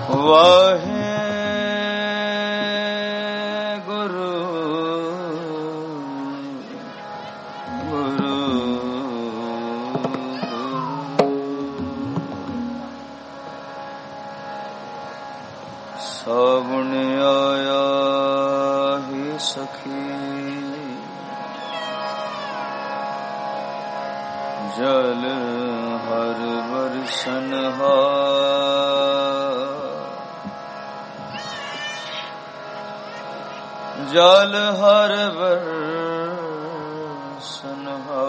वाहे गुरु गुरु सावन आया ही सखी जल हर बरसन जल हर बरसन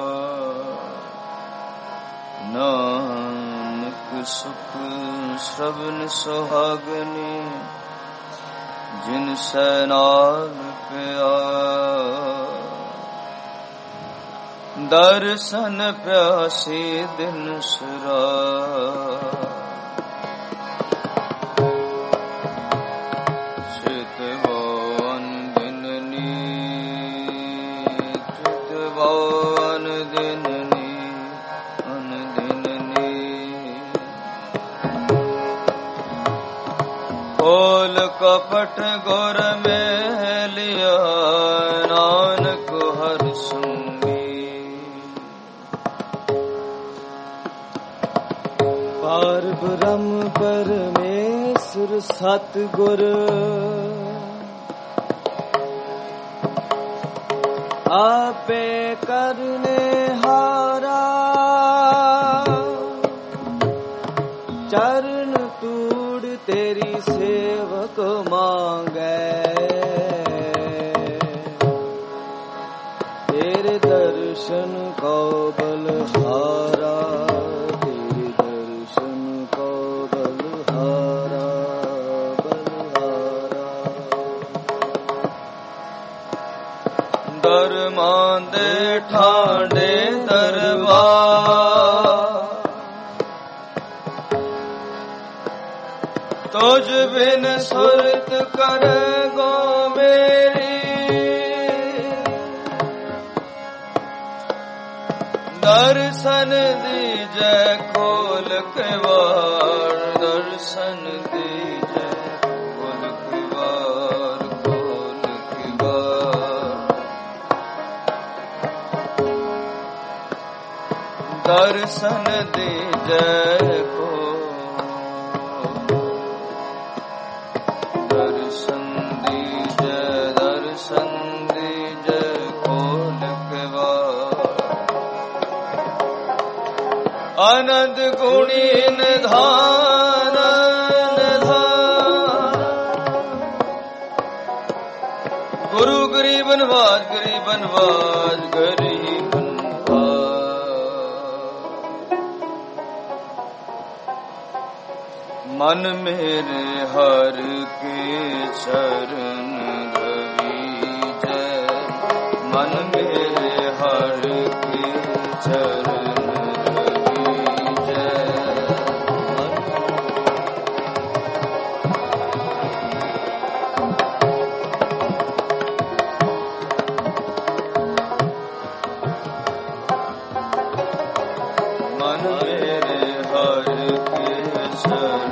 नानक सुख श्रवण सुहागनी जिन सैनाल प्या दर्शन प्यासी दिन सुरा चितवन दिननी चितवन दिननी अनदिननी खोल कपट गोर में लिया नानक हर पार ब्रह्म परमेश्वर सतगुर आपे करने हारा चरण तूड़ तेरी सेवक मांगे तेरे दर्शन को बलहारा दरमांदे ठांडे दरबार तुझ बिन सुरत करे गो मेरी दर्शन दीजै खोल के वार दर्शन दीजै खोल के वार खोल के वार दर्शन दीजै को दर्शन दीजै खोल के वार आनंद गुणी निधान गुरु गरीबन बाज गरीब मन मेरे हर के चरण रविजै मन मेरे हर के चरण रविजै मन मेरे हर के चरण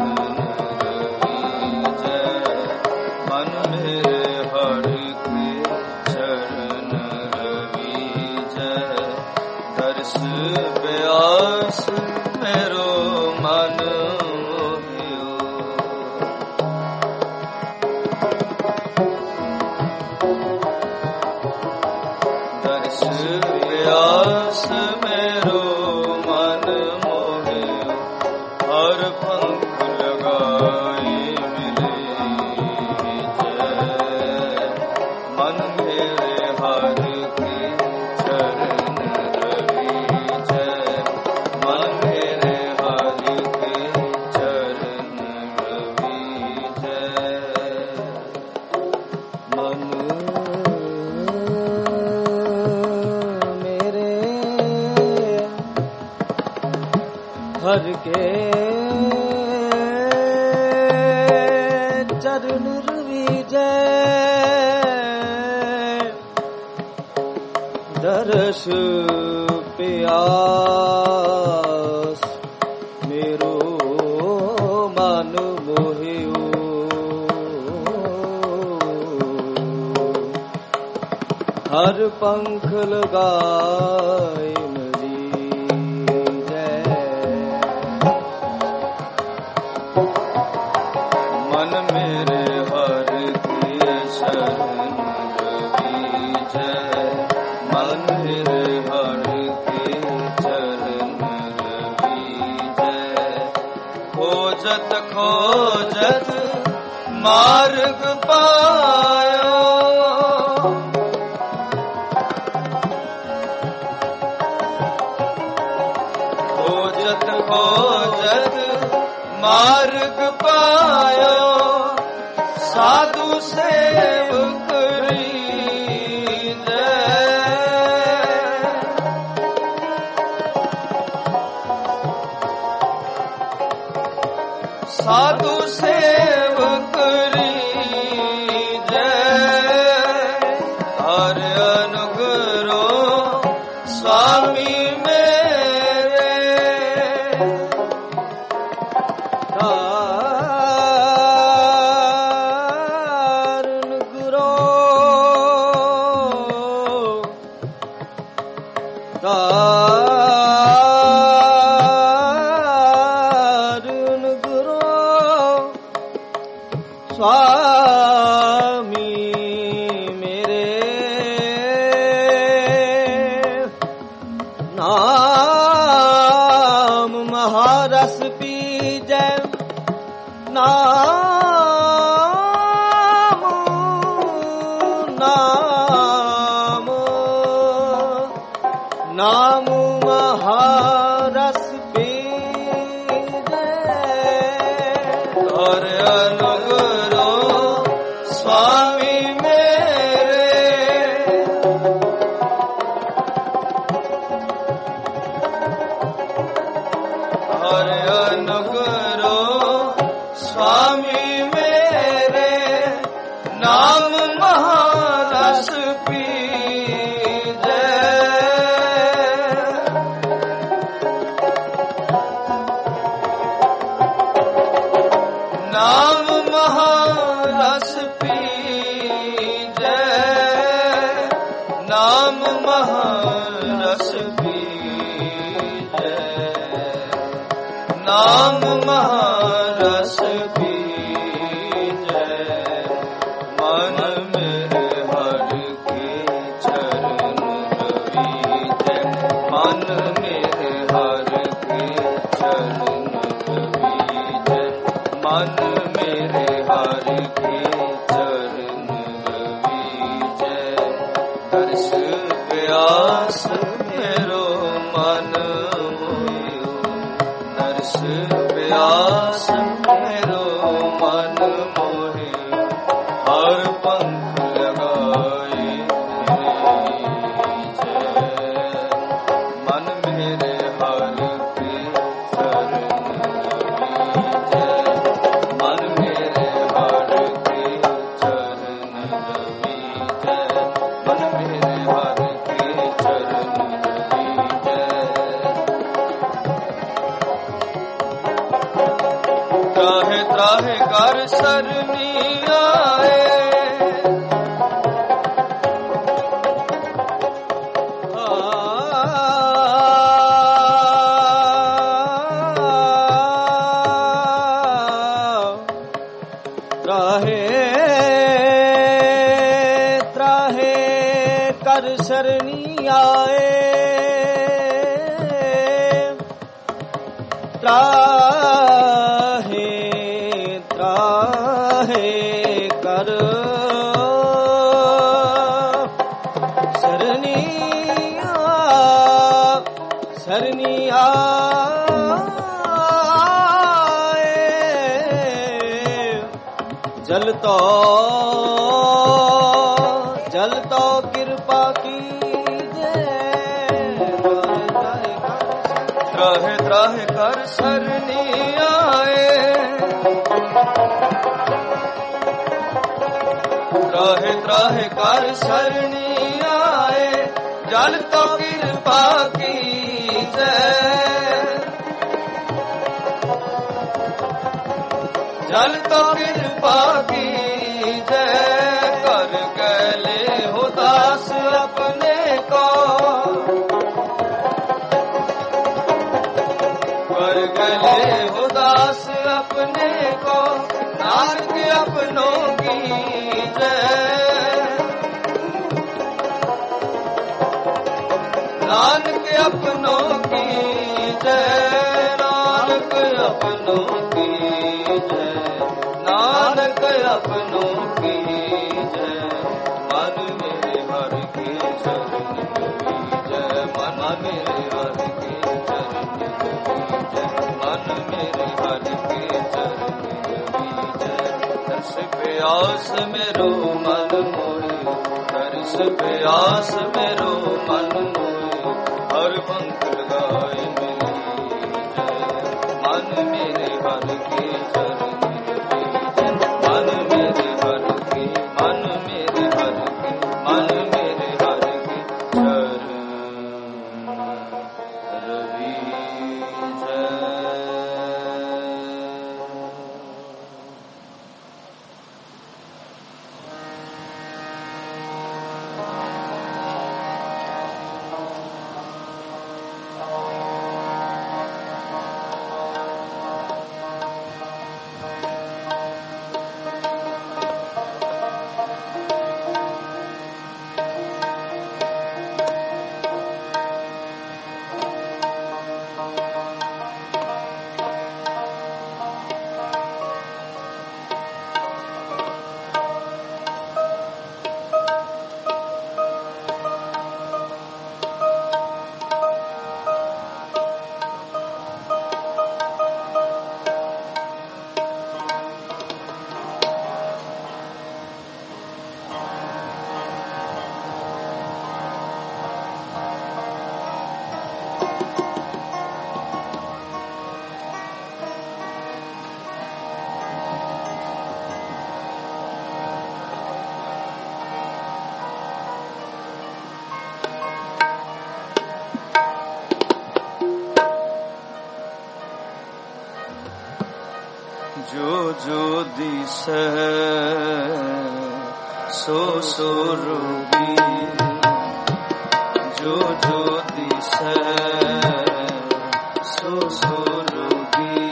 हर के चरण रविजै दर्श प्यास मेरो मन मोहियो हर पंख लगाए मरी जय। मन मेरे हर के शरण रवि जय। मन मेरे हर के चरण रवि जय। खोजत खोजत मार्ग पायो, खोजत खोजत मार्ग पायो। साधु सेवक साधु सेवक जय। हर अनुग्रह स्वामी मेरे। हर अनुग्रह स्वामी मेरे। नाम महारस पीजै, नाम नाम नाम महारस पीजै। और स्वामी मेरे। हर अनुग्रह स्वामी मेरे। नाम महारस पीजै। नाम महारस पीजै। नाम महारस पीजै। नाम महारस पीजै। मन मेरे हर के चरण रवि। मन मेरे हर के चरण रवि। मन मेरे हर के चरण रवि। दर्श प्यास मेरो मन मोयो। दर्श प्यास मेरो मन मोहे। हर पंख लगाए मन मेरे हर के चरण रवि। मन मेरे हर के चरण रवि। मन मेरे हर के चरण रवि। त्राहे त्राहे कर सरनी आए। त्राहे त्राहे कर सरनी आए। त्राहे त्राहे कर सरनी सरनी जल तो कृपा कीजे। त्राहे त्राहे कर सरनी आए। त्राहे त्राहे कर सरनी आए। जल तो कृपा कीजे। जल तो कृपा कीजै। कर गले हो दास अपने। अपने को, नानक अपनों की जय। नानक अपनों की जय, नानक अपनों की जय, नानक अपनों की जय। मन मेरे हर के चरण जय, मन मेरे हर के चरण जय, मन मेरे हर के चरण जय। तरस प्यास मेरो मन मोरे, तरस प्यास मेरो मन मोरे, हर पंख लगाए मेरी जय। मन मेरे हर के चरण जय, मन मेरे हर के, मन मेरे हर के, मन मेरे हर के चरण रवि जय। जो जो दिसै सो सो रोगी, जो जो दिसै सो सो रोगी।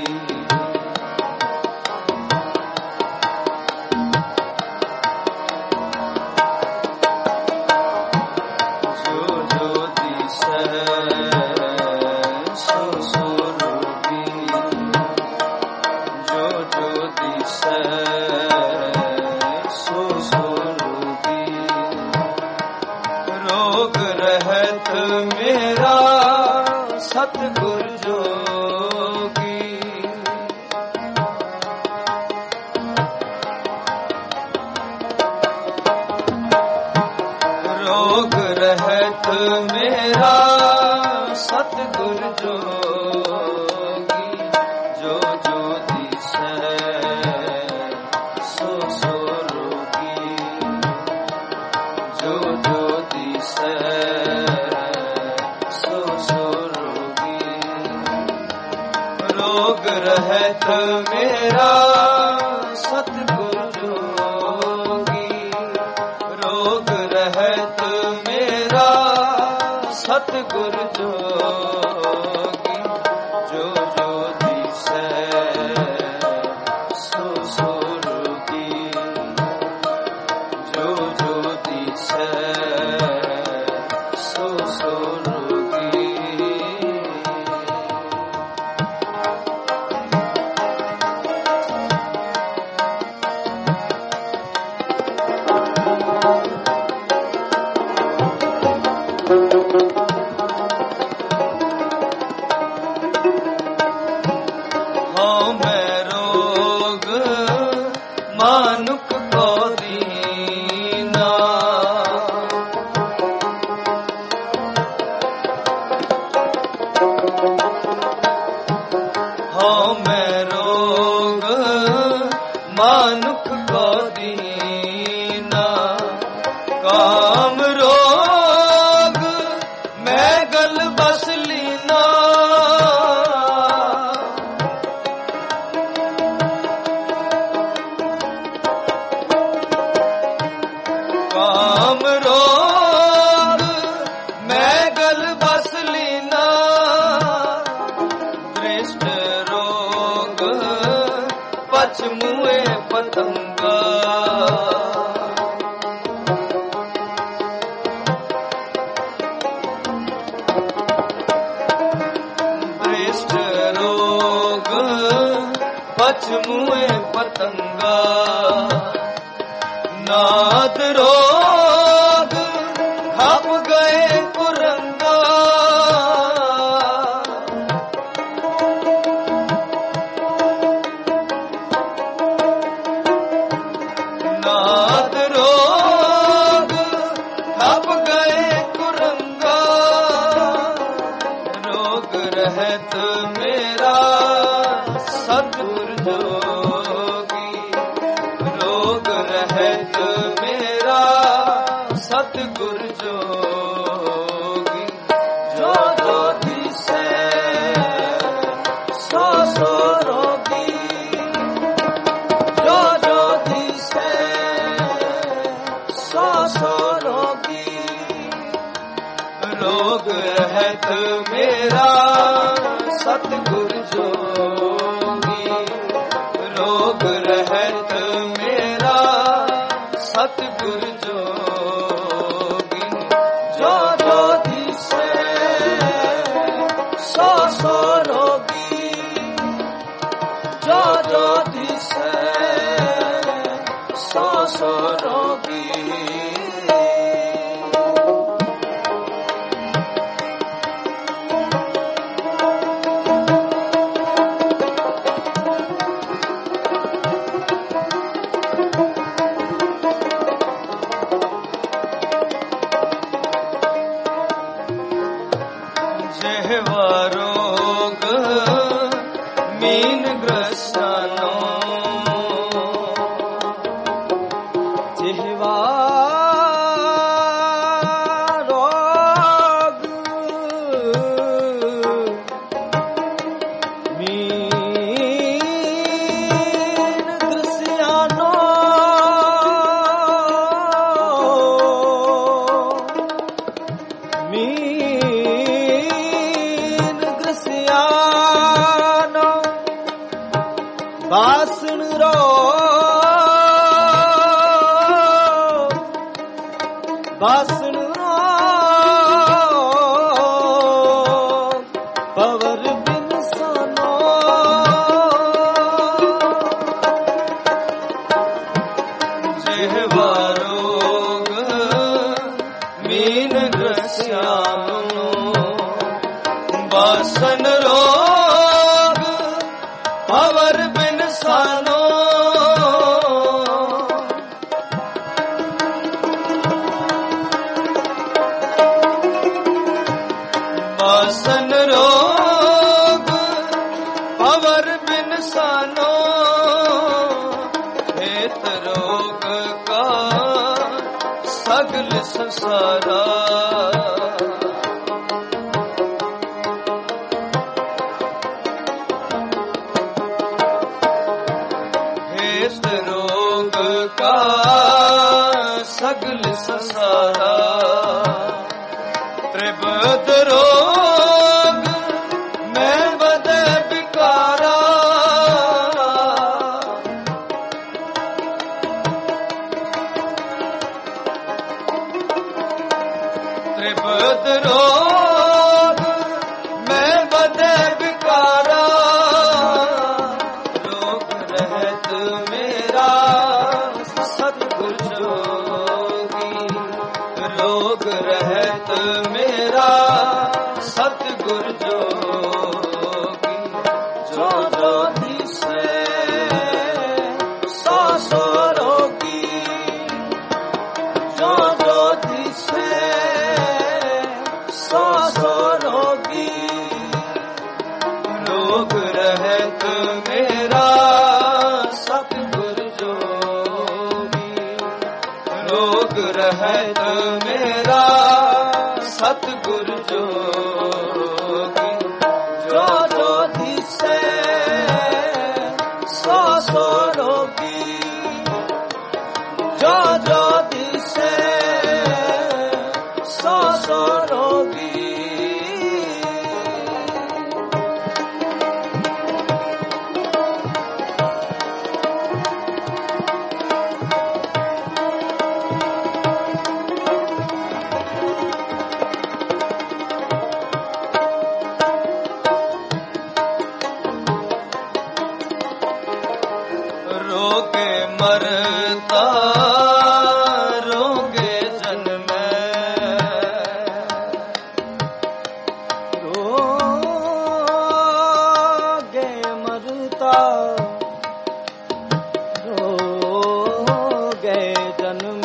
जो जो दिसै सो सो रोगी, जो जो दिसै सो सो रोगी। रोग रहत मेरा सतगुर जोगी, रोग रहत मेरा सतगुर जोगी। जो जो दिसै सो सो रोगी, जो जो दिसै सो सो रोगी। रोग रहत मेरा सतगुर जोगी, रोग रहत मेरा सतगुर जोगी। जो जो दिसै सो सो रोगी, जो जो दिसै सो सो रोगी। पछमुए पतंगा दृष्ट रोग पछमुए पतंगा नाद रोग खप गए कुरंगा नाद रोग खप गए कुरंगा रोग रहत मेरा सतगुर जोगी रोग रहत मेरा सतगुर जोगी जो जो दिसे सो सो रोगी जो जो दिसे सो सो रोगी रोग रहत मेरा सतगुर जोगी रोग रहत मेरा सतगुर जोगी जो जो दिसे सो सो रोगी जो जो दिसे सो सो रोगी जेहवा रोग मीन ग्रसनो जिह्वा रोग मीन कृष्यानो मीन कृष्यानो वासन रोग वासन रोग पवर बिन सनो जेहवा रोग मीन ग्रस्यानो वासन रोग पवर बिन सानो वासन रोग पवर बिन सानो हेत रोग का सगल संसारा हेत रोग का सगल संसारा त्रिबद रोग मैं बद बिकारा त्रिबद रोग मैं बद बिकारा रोग रहत मेरा सतगुर जोगी रोग रहत मेरा सतगुर जोगी जो जो दिसे सो सो रोगी जो जो दिसे सो सो रोगी रोग रहत मेरा सतगुर जोगी रोग रहत मेरा सतगुर जोगी जो जो दिसे सो सो रोगी जो जो दिसे सो सो रोगी रोगे मरता रोगे जन्म रोगे मरता रोगे जन्म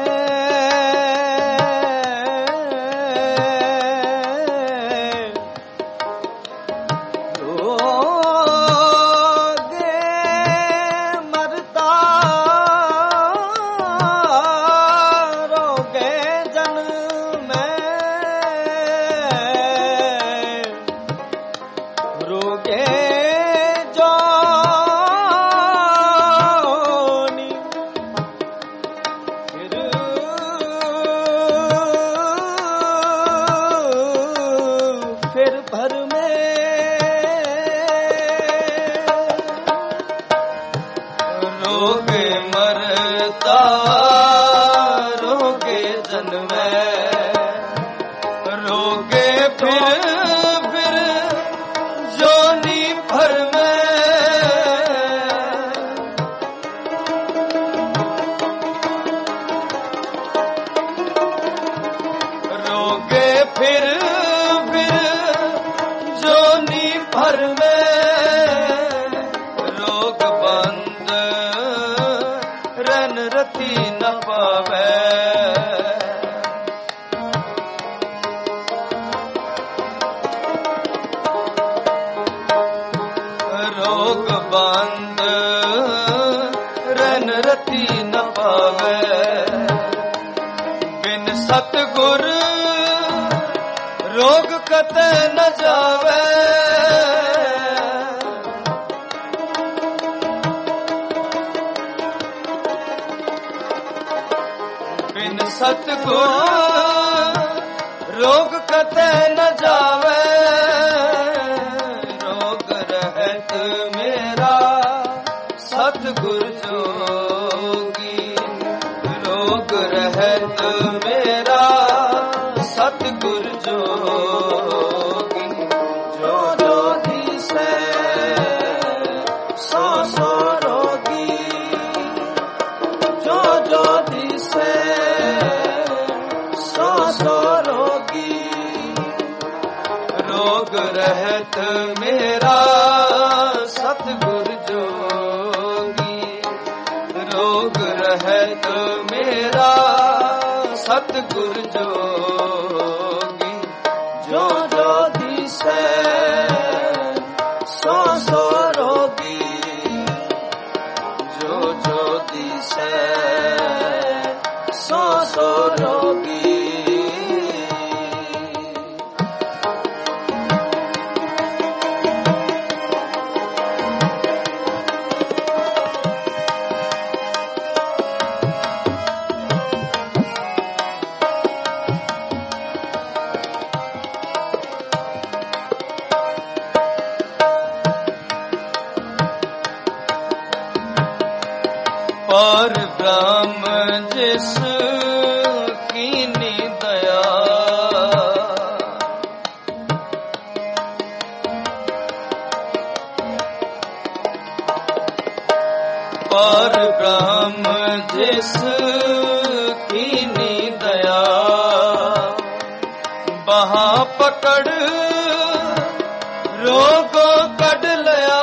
रोगे मरता रोगे जन्म रोगे फिर जोनी भर में रोगे फिर जोनी भर में रोग बंद रन रति न पावे रोग बंद रन रति न पावे बिन सतगुर रोग कते न जावे बिन सतगुर रोग कते न जावे रोग रहत मेरा सतगुर जोगी रोग रहत मेरा सतगुर जोगी जो जोगी से सौ रोगी जो जोगी से सौ रोगी रोग रहत मेरा सतगुर जोगी रोग रहत मेरा सतगुर जोगी जो जोगी से सौ रोगी जो जोगी से सौ रोगी पर ब्रह्म जिस कीनी दया पर ब्रह्म जिस कीनी दया बहा पकड़ रोगों कढ लया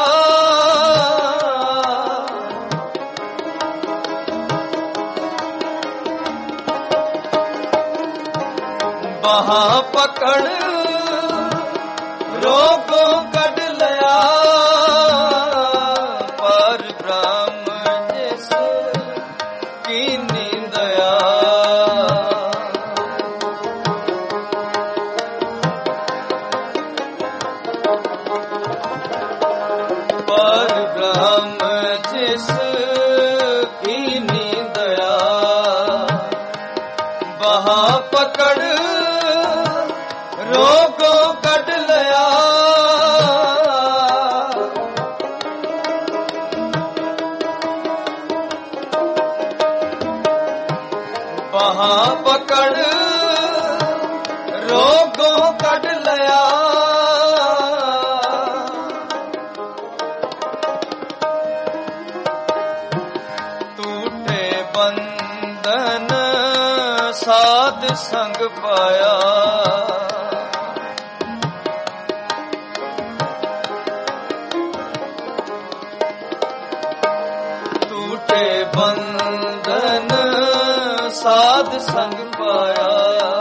वहाँ पकड़ रोगों कढ लया पर ब्रह्म जिस कीनी दया पर ब्रह्म जिस कीनी दया वहाँ पकड़ रोगों कढ लया वहाँ पकड़ रोगों कढ लया साध संग पाया। टूटे बंधन साध संग पाया।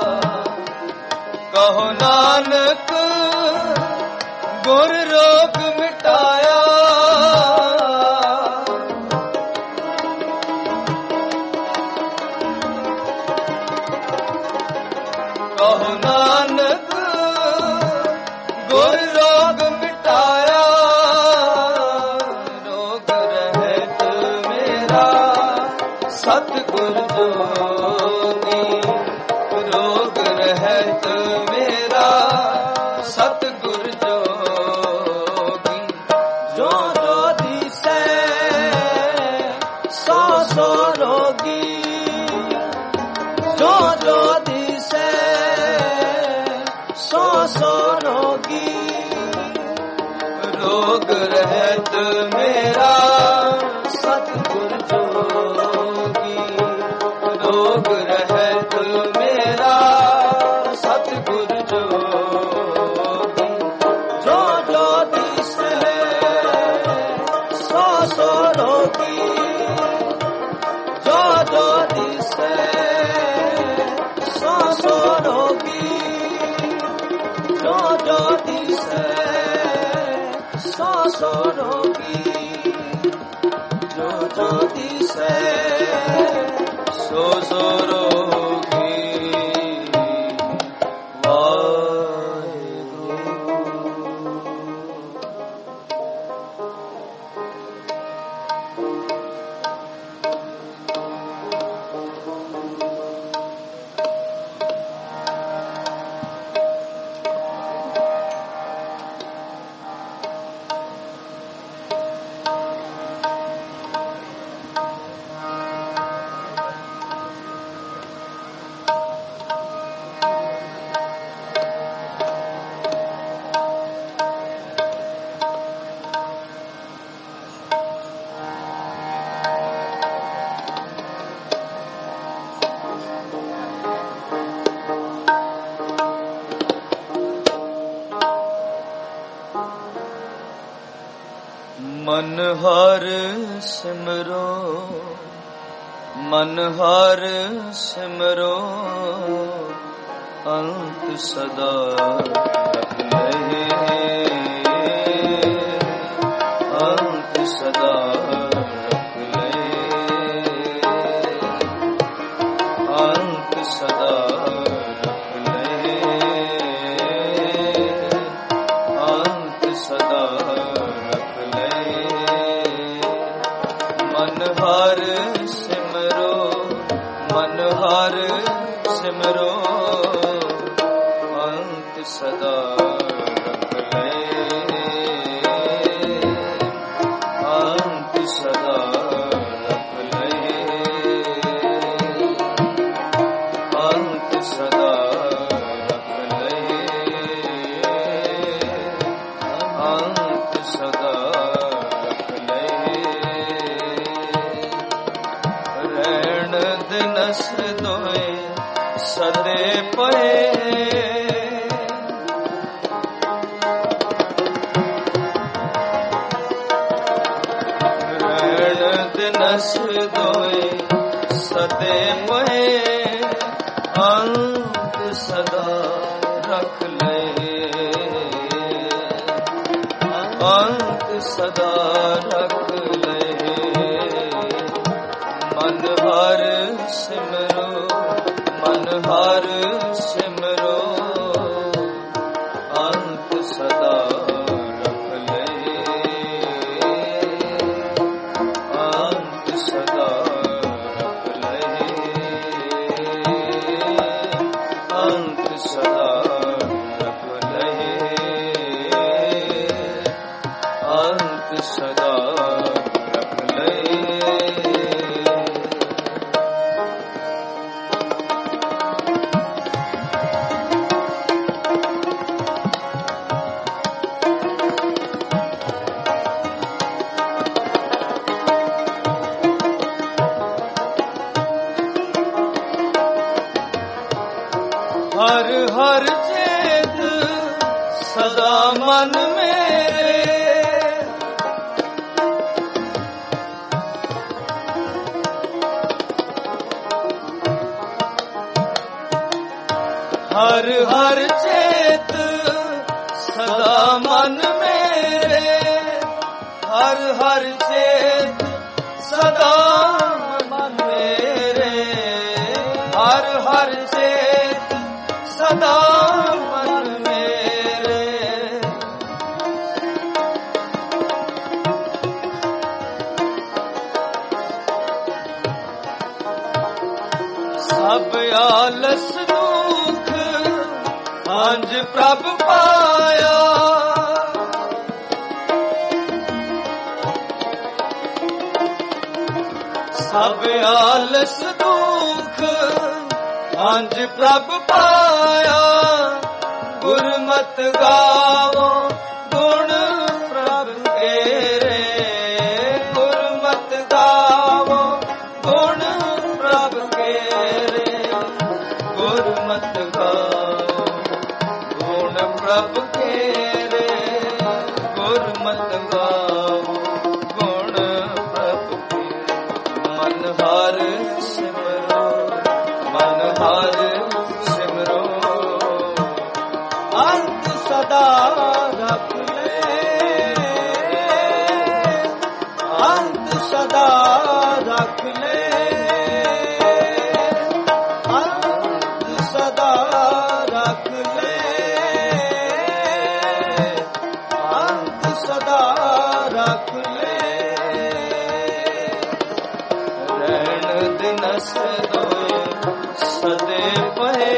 कहो नानक गुर रोग मिटाया। कहो नानक गुर रोग मिटाया। रोग रहत मेरा सतगुर जोगी। रोग रहत मेरा सतगुर जोगी। जो जो दिसे सो सो रोगी। जो जो दिसे सो सो रोगी। रोग रहत मेरा सतगुर जोगी। रोग रहत मेरा सतगुर जोगी। जो जो दिसे सो सो रोगी। जो जो दिसे सो सो रोगी। जो जो दिसे सो सो रोगी। जो जो दिसे सो सो रोगी। वाहेगुरु। मन हर सिमरो। मन हर सिमरो। अंत सदा रख ले। अंत सदा रख ले। अंत सदा रख ले। अंत सदा रख ले। मन हर सिमरो। मन हर सिमरो। अंत सदा रख ले। अंत सदा रख ले। अंत सदा रख ले। अंत सदा रख ले। रहन दिनस दोए सदे पए। रहन दिनस दोए सदे पए। अंत सदा रख ले। अंत सदा रख ले। मन हर सिमरो। मन हर सिमरो। अंत सदा रख ले। अंत सदा रख ले। अंत सदा रख ले। अंत सदा रख ले। ਹਰ ਹਰ ਚੇਤ ਸਦਾ ਮਨ ਮੇਰੇ, ਹਰ ਹਰ ਚੇਤ ਸਦਾ ਮਨ ਮੇਰੇ, ਹਰ ਹਰ ਚੇਤ ਸਦਾ ਮਨ ਮੇਰੇ, ਹਰ ਹਰ ਚੇਤ ਸਦਾ ਮਨ ਮੇਰੇ। ਸਭ ਆਲਸ ਦੁਖ ਅੰਜ ਪ੍ਰਭ ਪਾਇਆ, ਸਭ ਆਲਸ ਦੁਖ ਅੰਜ ਪ੍ਰਭ ਪਾਇਆ, ਗੁਰਮਤਿ ਗਾਵੋ ਗੁਣ ਪ੍ਰਭ ਤੇਰੇ, ਗੁਰਮਤਿ ਗਾਵੋ ਗੁਣ ਪ੍ਰਭ ਤੇਰੇ, ਗੁਰਮਤਿ ਗਾਵੋ ਗੁਣ ਪ੍ਰਭ ਤੇਰੇ, ਗੁਰਮਤਿ ਗਾਵੋ ਗੁਣ ਪ੍ਰਭ ਤੇਰੇ। ਮਨ ਹਰ ਸਿਮਰੋ, ਮਨ ਹਰ ਸਿਮਰੋ, ਅੰਤ ਸਦਾ ਰੱਖ ਲੈ, ਅੰਤ ਸਦਾ ਰੱਖ ਲੈ, ਅੰਤ ਸਦਾ ਰੱਖ ਲੈ, ਅੰਤ ਸਦਾ ਰੱਖ ਲੈ। ਰਹਿਣ ਦਿਨਸ ਦੋਏ ਸਦੇ ਪਏ,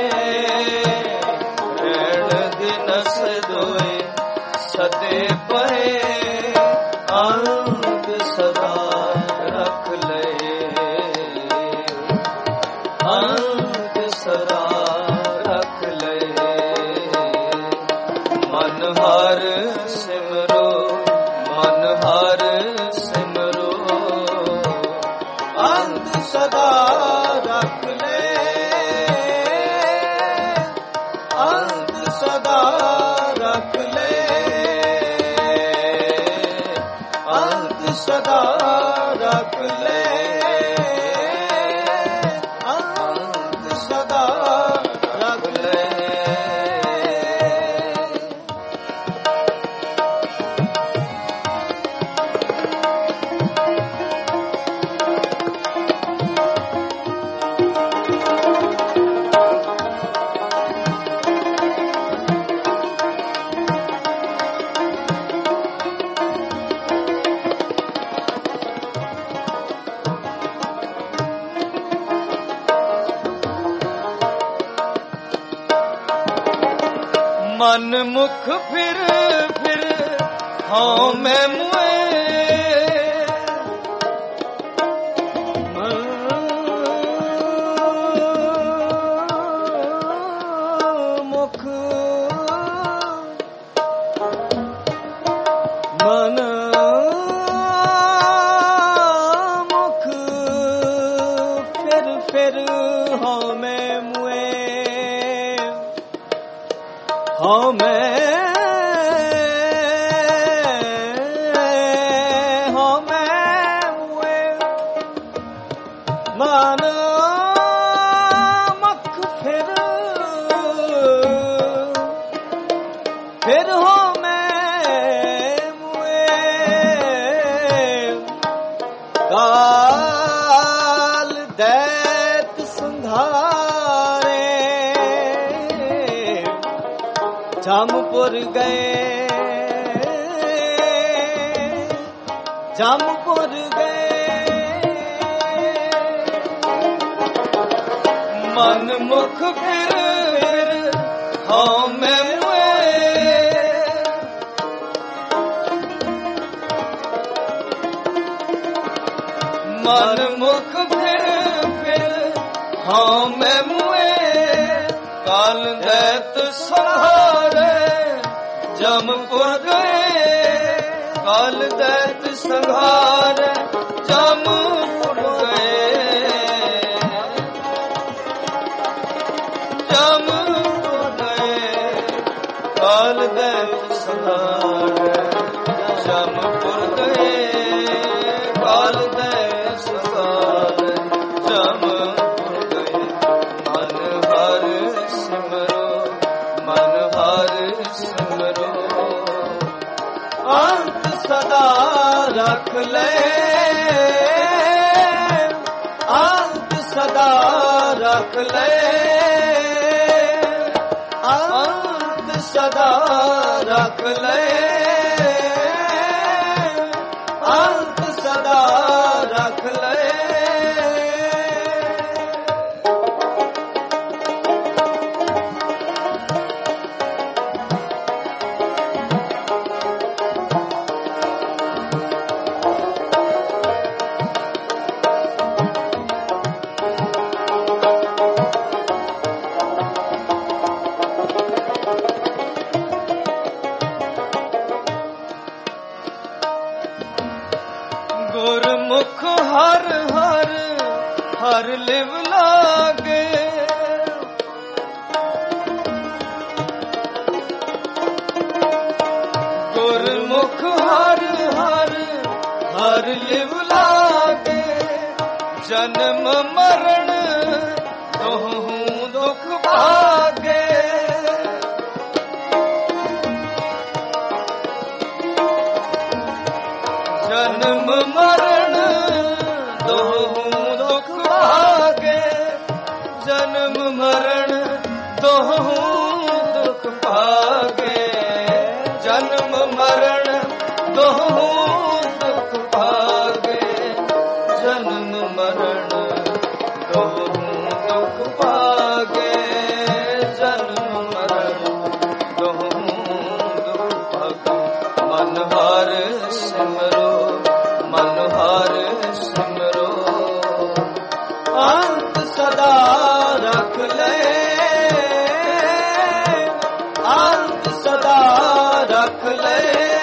ਰਹਿਣ ਦਿਨਸ ਦੋਏ ਸਦੇ ਪਏ, ਅੰਤ ਸਦਾ ਰੱਖ ਲਏ, ਅੰਤ ਸਦਾ ਰੱਖ ਲਏ। ਮਨ ਹਰ ਸਿਮਰੋ, ਮਨ ਹਰ ਸਿਮਰੋ, ਅੰਤ ਸਦਾ ਰੱਖ ਲੈ, ਅੰਤ ਸਦਾ ਰੱਖ ਲੈ, ਅੰਤ ਸਦਾ ਰੱਖ ਲੈ, ਅੰਤ ਸਦਾ ਰੱਖ ਲੈ। ਮਨ ਮੁਖ ਫਿਰ ਫਿਰ ਹਉ ਮੈਂ ਮੁਏ, ਮੁਖ ਮਨ ਮੁਖ ਫਿਰ ਫਿਰ ਹਉ ਮੈਂ ਮੁਏ, ਹਉ ਮੈਂ ਮੁਏ, ਮਨ ਮੁਖ ਫਿਰ ਹਉ ਮੈਂ ਮੁਏ, ਕਾਲ ਦੈਤ ਸੰਘਾਰੇ, ਜਮਪੁਰ ਗਏ, ਜਮਪੁਰ ਗਏ, ਮਨ ਮੁਖ ਫਿਰ ਹਉ ਮੈਂ ਮੁਏ, ਮਨ ਮੁਖ ਫਿਰ ਹਉ ਮੈਂ ਮੁਏ, ਕਾਲ ਦੈਤ ਸੰਘਾਰੇ ਜਮਪੁਰ ਗਏ, ਕਾਲ ਦੈਤ ਸੰਘਾਰੇ ਜਮਪੁਰ ਗਏ, ਜਮਪੁਰ ਲੈ ਅੰਤ ਸਦਾ ਰੱਖ ਲੈ ਅੰਤ ਸਦਾ ਰੱਖ ਲੈ ਅੰਤ ਸਦਾ ਰੱਖ ਲੈ ਗੁਰਮੁਖ ਹਰ ਹਰ ਹਰ ਲਿਵ ਲਾਗੇ ਗੁਰਮੁਖ ਹਰ ਹਰ ਹਰ ਲਿਵ ਲਾਗੇ ਜਨਮ ਮਰਨ ਦੋਹੂ ਦੁਖ ਭਾਗੇ ਜਨਮ ਮਰਨ ਦੋਹੂ ਦੁਖ ਭਾਗੇ ਜਨਮ ਮਰਨ ਦੋਹੂ ਦੁਖ ਭਾਗੇ ਜਨਮ ਮਰਨ ਦੋਹੂ ਦੁਖ ਭਾਗੇ ਜਨਮ ਮਰਨ ਦੋਹੂ ਦੁਖ ਭਾਗੇ ਜਨਮ ਮਰਨ ਦੋਹੂ ਦੁਖ ਭਾਗੇ ਮਨ ਹਰ ਸਿਮਰੋ ਮਨ ਹਰ ਸਿਮਰੋ ਅੰਤ ਸਦਾ ਰੱਖ ਲੈ ਅੰਤ ਸਦਾ ਰੱਖ ਲੈ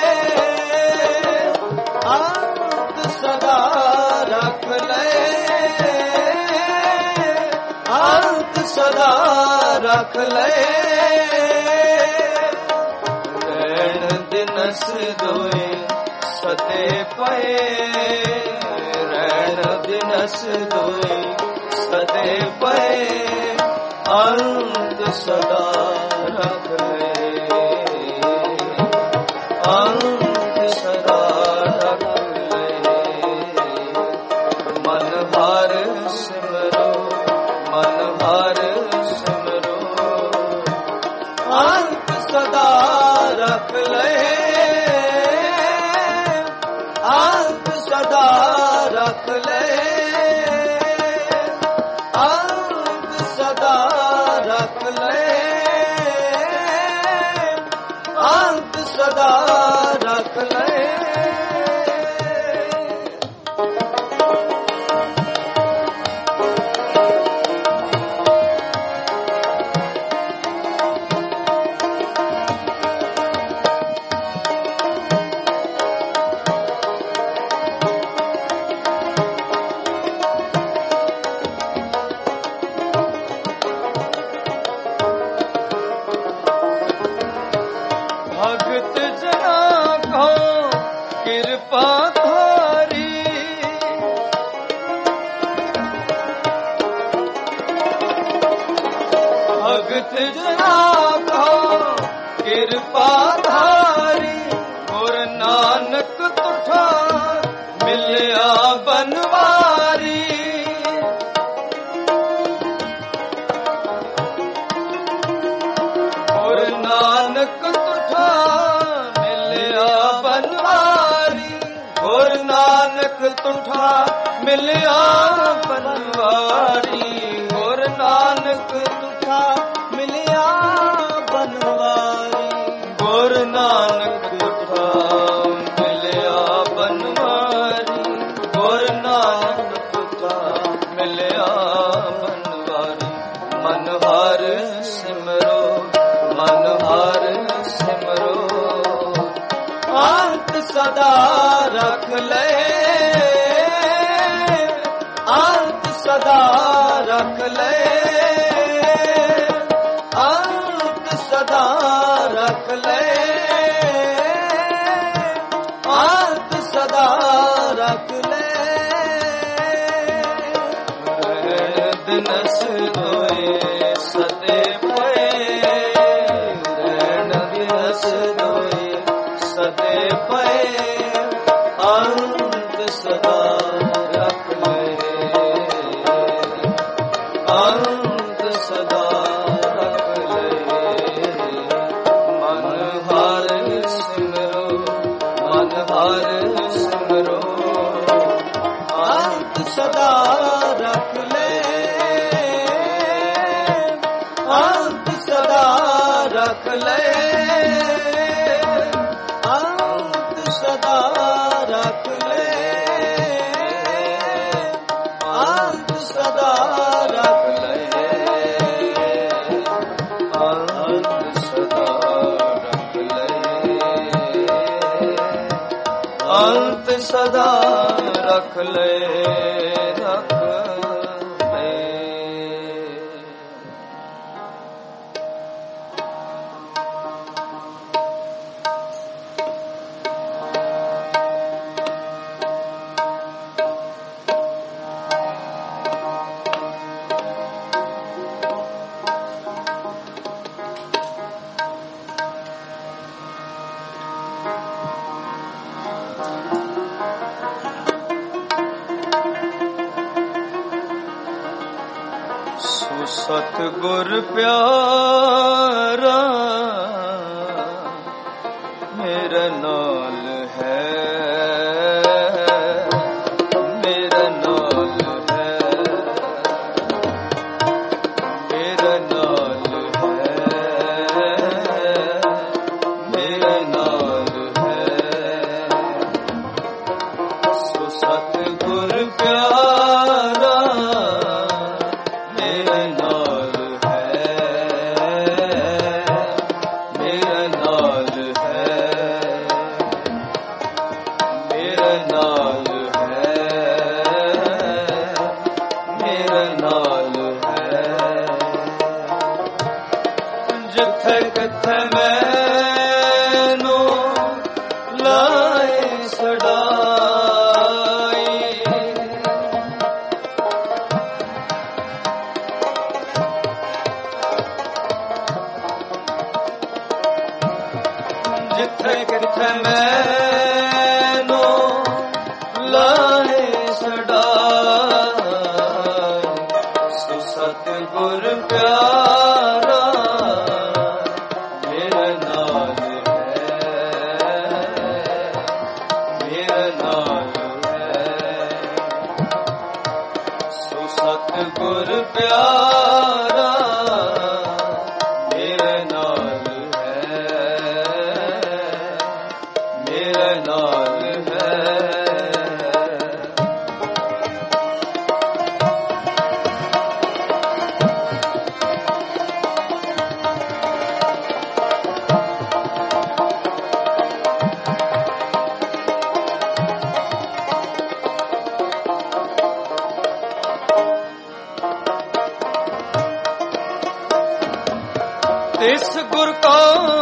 ਅੰਤ ਸਦਾ ਰੱਖ ਲੈ ਅੰਤ ਸਦਾ ਰੱਖ ਲੈ ਰਹਿਣ ਦਿਨਸ ਦੋਏ ਸਤੇ ਪਏ ਰਹਿਣ ਦਿਨਸ ਦੋਏ ਸਤੇ ਪਏ ਅੰਤ ਸਦਾ ਰੱਖ ਲੈ ਅੰਤ ਸਦਾ ਰੱਖ ਲੈ ਮਨ ਹਰ ਸਿਮਰੋ ਮਨ ਹਰ ਸਿਮਰੋ ਅੰਤ ਸਦਾ ਰੱਖ ਲੈ ਅੰਤ ਸਦਾ ਰੱਖ ਲੈ ਅੰਤ ਸਦਾ ਰੱਖ ਲੈ ਅੰਤ ਸਦਾ ਰੱਖ ਲੈ ਭਗਤ ਜਨਾ ਕੋ ਕਿਰਪਾ ਧਾਰੀ ਭਗਤ ਜਨਾ ਕੋ ਕਿਰਪਾ ਧਾਰੀ ਗੁਰ ਨਾਨਕ ਤੁਠਾ ਮਿਲਿਆ ਬਨਵਾਰੀ ਗੁਰ ਨਾਨਕ ਗੁਰ ਨਾਨਕ ਤੁਠਾ ਮਿਲਿਆ ਬਨਵਾਰੀ ਗੁਰ ਨਾਨਕ ਤੁਠਾ ਮਿਲਿਆ ਬਨਵਾਰੀ ਗੁਰ ਨਾਨਕ ਤੁਠਾ ਮਿਲਿਆ ਬਨਵਾਰੀ ਗੁਰ ਨਾਨਕ ਤੁਠਾ ਮਿਲਿਆ ਬਨਵਾਰੀ ਮਨ ਹਰ ਸਿਮਰੋ ਮਨ ਹਰ ਸਿਮਰੋ ਅੰਤ ਸਦਾ ਰੱਖ ਲੈ ਅੰਤ ਸਦਾ ਰੱਖ ਲੈ ਅੰਤ ਸਦਾ ਰੱਖ ਲੈ ਅੰਤ ਸਦਾ ਰੱਖ ਲੈ ਦਿਨਸ ਦੋਏ ਸਦੇ ਪਏ ਰਹਿਣ ਦਿਨਸ ਦੋਏ ਸਦੇ ਪਏ ਅੰਤ ਸਦਾ ਰੱਖ ਲੈ, ਅੰਤ ਸਦਾ ਰੱਖ ਲੈ, ਅੰਤ ਸਦਾ ਰੱਖ ਲੈ, ਅੰਤ ਸਦਾ ਰੱਖ ਲੈ, ਅੰਤ ਸਦਾ ਰੱਖ ਲੈ, ਅੰਤ ਸਦਾ ਰੱਖ ਲੈ, ਰੱਖ ਲੈ। ਸਤਿਗੁਰ ਪਿਆਰਾ ਮੇਰੇ ਨਾਲ ਹੈ, ਮੇਰੇ ਨਾਲ ਹੈ, ਮੇਰੇ ਨਾਲ ਹੈ, ਮੇਰੇ ਨਾਲ ਹੈ। ਸੋ ਸਤਿਗੁਰ ਪਿਆਰਾ ਮੇਰੇ ਨਾਲ ਹੈ, ਮੇਰੇ ਨਾਲ ਹੈ, ਮੇਰੇ ਨਾਲ ਹੈ, ਮੇਰੇ ਨਾਲ ਹੈ। ਜਿੱਥੇ ਕਿੱਥੇ ਮੈਨੂੰ ਲਾਏ ਛਡਾਈ, ਜਿੱਥੇ ਕਿੱਥੇ ਮੈਨੂੰ ਲਾਏ ਛਡਾਈ, ਸੋ ਸਤਿਗੁਰ ਪਿਆਰਾ ਮੇਰੇ ਨਾਲ ਹੈ, ਮੇਰੇ ਨਾਲ ਹੈ। ਸੋ ਸਤਿਗੁਰ ਪਿਆਰਾ ਮੇਰੇ ਨਾਲ ਹੈ, ਮੇਰੇ ਨਾਲ ਹੈ। ਤਿਸ ਗੁਰ ਕੋ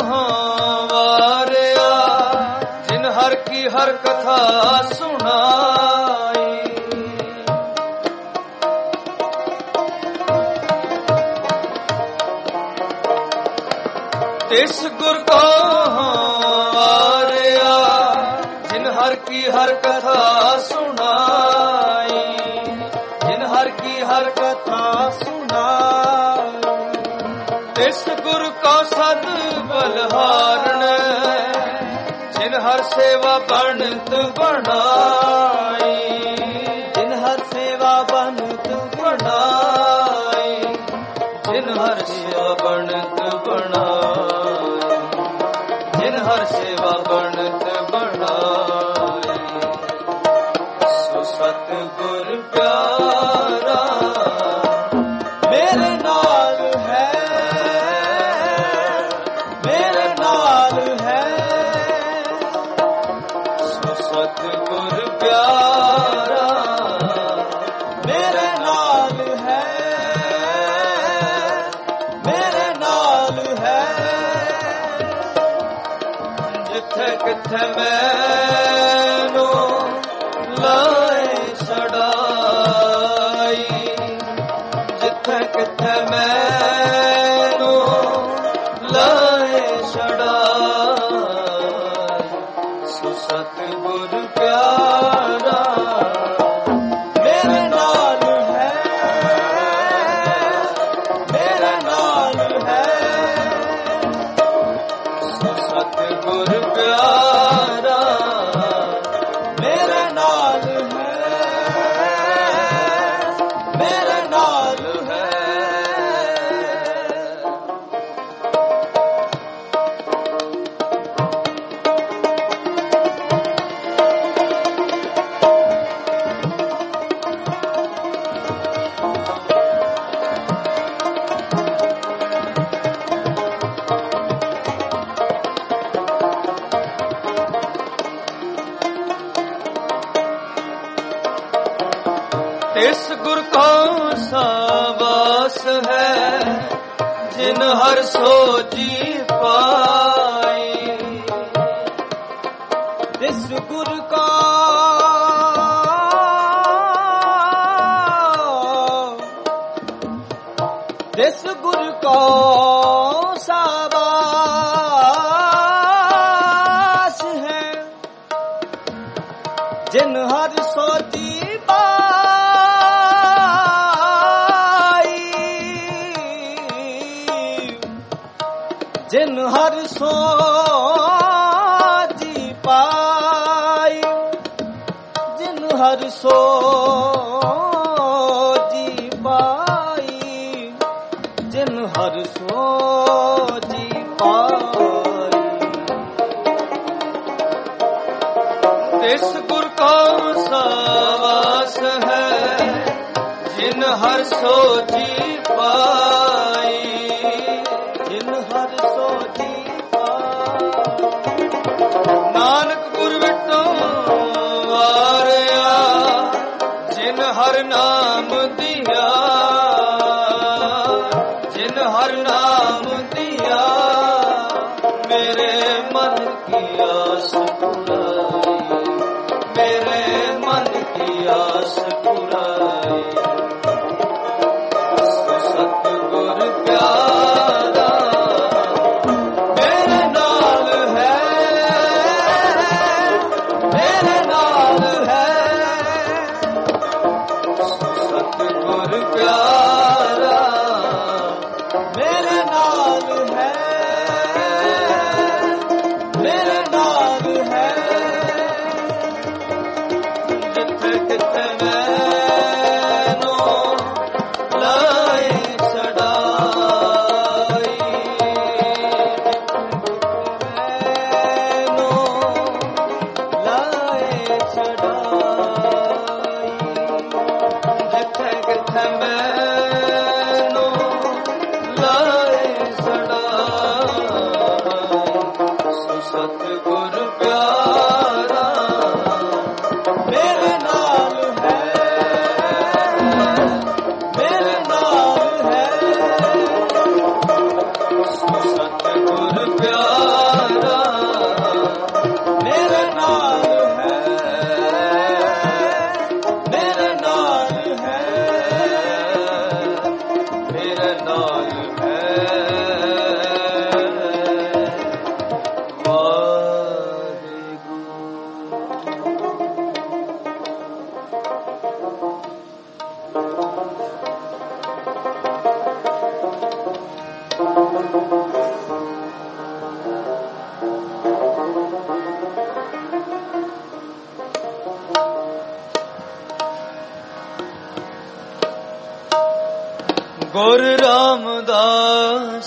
ਵਾਰਿਆ, ਜਿਨ ਹਰ ਕੀ ਹਰ ਕਥਾ ਸੁਣਾਈ। ਤਿਸ ਗੁਰ ਕੋ ਵਾਰਿਆ, ਜਿਨ ਹਰ ਕੀ ਹਰ ਕਥਾ ਸੁਣਾਈ, ਜਿਨ ਹਰ ਕੀ ਹਰ ਕਥਾ ਸੁਣਾਈ। ਤਿਸ ਗੁਰ ਕੋ ਸਦ ਬਲਹਾਰਣ, ਜਿਨ ਹਰ ਸੇਵਾ ਬਣਤ ਬਣਾਈ, ਜਿਨ ਹਰ ਸੇਵਾ ਬਣਤ ਬਣਾਈ, ਜਿਨ ਹਰ ਸੇਵਾ ਬਣਤ ਬਣਾਈ, ਜਿਨ ਹਰ ਸੇਵਾ ਬਣਤ ਬਣਾਈ। ਸੋ ਸਤਿਗੁਰ ਪਿਆਰਾ ਮੇਰੇ ਨਾਲ ਹੈ, ਮੇਰੇ ਨਾਲ ਹੈ। ਸੋ ਸਤਿਗੁਰ ਪਿਆਰਾ ਮੇਰੇ ਨਾਲ ਹੈ, ਮੇਰੇ ਨਾਲ ਹੈ। ਜਿੱਥੇ ਕਿੱਥੇ ਮੈਨੂੰ ਲਾਏ ਛਡਾਈ, ਜਿੱਥੇ ਕਿੱਥੇ ਮੈਨੂੰ ਲਾਏ ਛਡਾਈ। ਸੋ ਸਤਿਗੁਰ ਪਿਆਰਾ ਮੇਰੇ ਨਾਲ ਹੈ, ਮੇਰੇ ਨਾਲ ਹੈ। ਸੋ ਸਤਿਗੁਰ ਪਿਆਰਾ ਮੇਰੇ तिस गुर को सावास है जिन हर सो जी पाई। तिस गुर का तिस गुर को सावास है जिन हर सो जी पाई। जिन हर सो जी पाई। जिन हर सो जी पाई। जिन हर सो जी पाई। तिस गुर को सावास है जिन हर सो जी पाई। जिन हर सो जी पाई। नानक गुर विटो वारिया जिन हर नाम दिया। जिन हर नाम दिया मेरे मन की आस पुराई। मेरे मन की आस पुराई। सतगुर प्यारा मेरे नाल है। मेरे नाल है। सतगुर प्यारा मेरे नाल है। मेरे नाल है। जिथे किथे मैनू लाए छड़ाई। मैनू लाए छड़ाई। जिथे किथे मैनू लाए छड़ाई। सो सतगुर प्यारा मेरे नाल है। मेरे नाल है। सतगुर प्यारा मेरे नाल है। मेरे नाल है। मेरे नाल है। गुर रामदास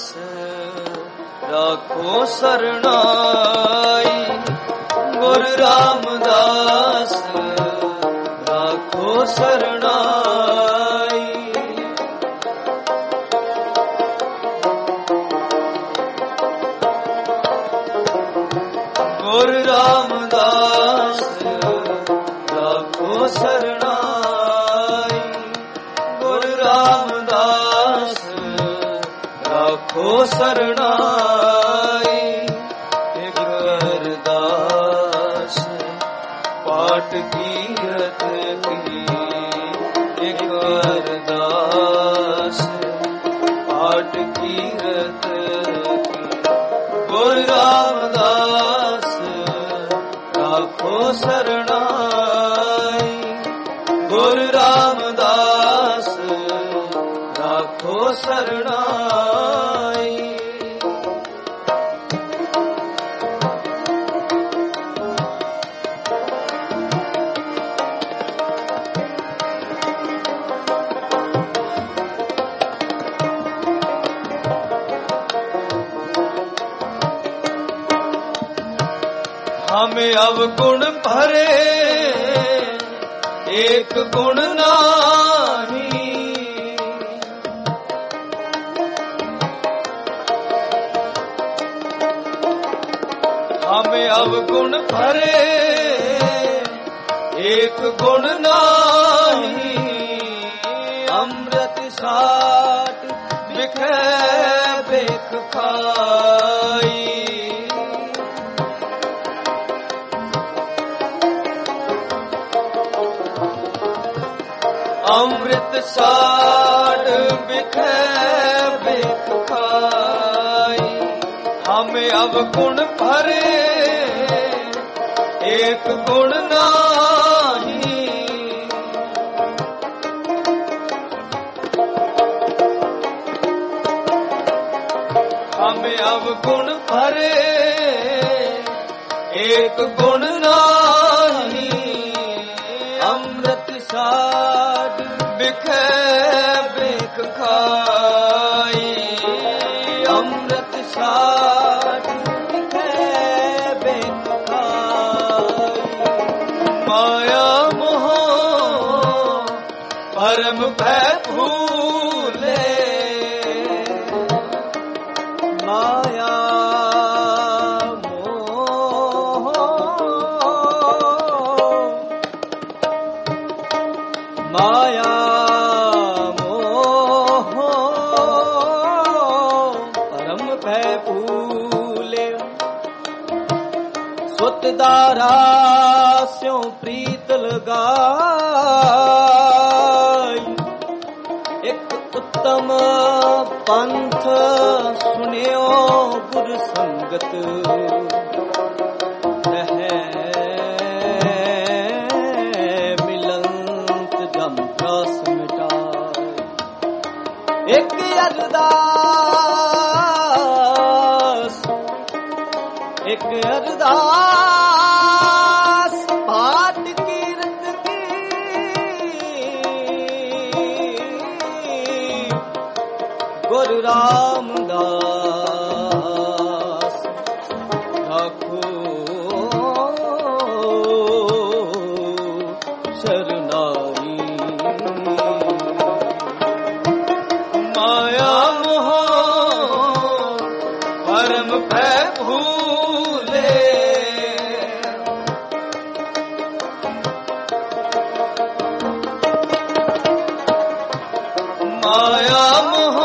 राखो सरनाई। गुर रामदास राखो सरनाई। गुर रामदास राखो सरनाई। गुर रामदास राखो सरनाई। एक अरदास पाठ कीरत की। एक अरदास पाठ कीरत की। गुर रामदास राखो सरनाई। गुर रामदास राखो सरनाई। हमें अवगुण भरे एक गुण नाही। हमें अवगुण भरे एक गुण नाही। ਅੰਮ੍ਰਿਤ ਸਾੜ ਬਿਖੈ ਬਿਖ ਖਾਈ ਹਮ ਅਵਗੁਣ ਭਰੇ ਏਕ ਗੁਣ ਨਾਹੀ ਹਮ ਅਵਗੁਣ ਭਰੇ ਏਕ ਗੁਣ ਨਾਹੀ ਅੰਮ੍ਰਿਤ ਸਾਧ ਬਿਖੈ ਬਿਖ ਖਾਈ ਅੰਮ੍ਰਿਤ ਸਾਧ ਬਿਖੈ ਬਿਖ ਖਾਈ ਮਾਇਆ ਮੋਹ ਪਰਮ ਭੈ ਭੂਲੇ ਮਾਇਆ ਮਾਇਆ ਮੋਹ ਪਰਮ ਭੈ ਭੂਲੇ ਸੁਤ ਦਾਰਾ ਸਿਉ ਪ੍ਰੀਤ ਲਗਾਈ ਇੱਕ ਉੱਤਮ ਪੰਥ ਸੁਨਿਓ ਗੁਰ ਸੰਗਤ ਇੱਕ ਅਰਦਾਸ ਪਾਠ ਕੀਰਤ ਕੀ ਗੁਰੂ ਰਾਮਦਾਸ ਆਖੋ ਸਰਨਾਈ ਮਾਇਆ ਮੋਹ ਪਰਮ ਭੈ ਭੂਲੇ ਮਾਇਆ ਮੋਹ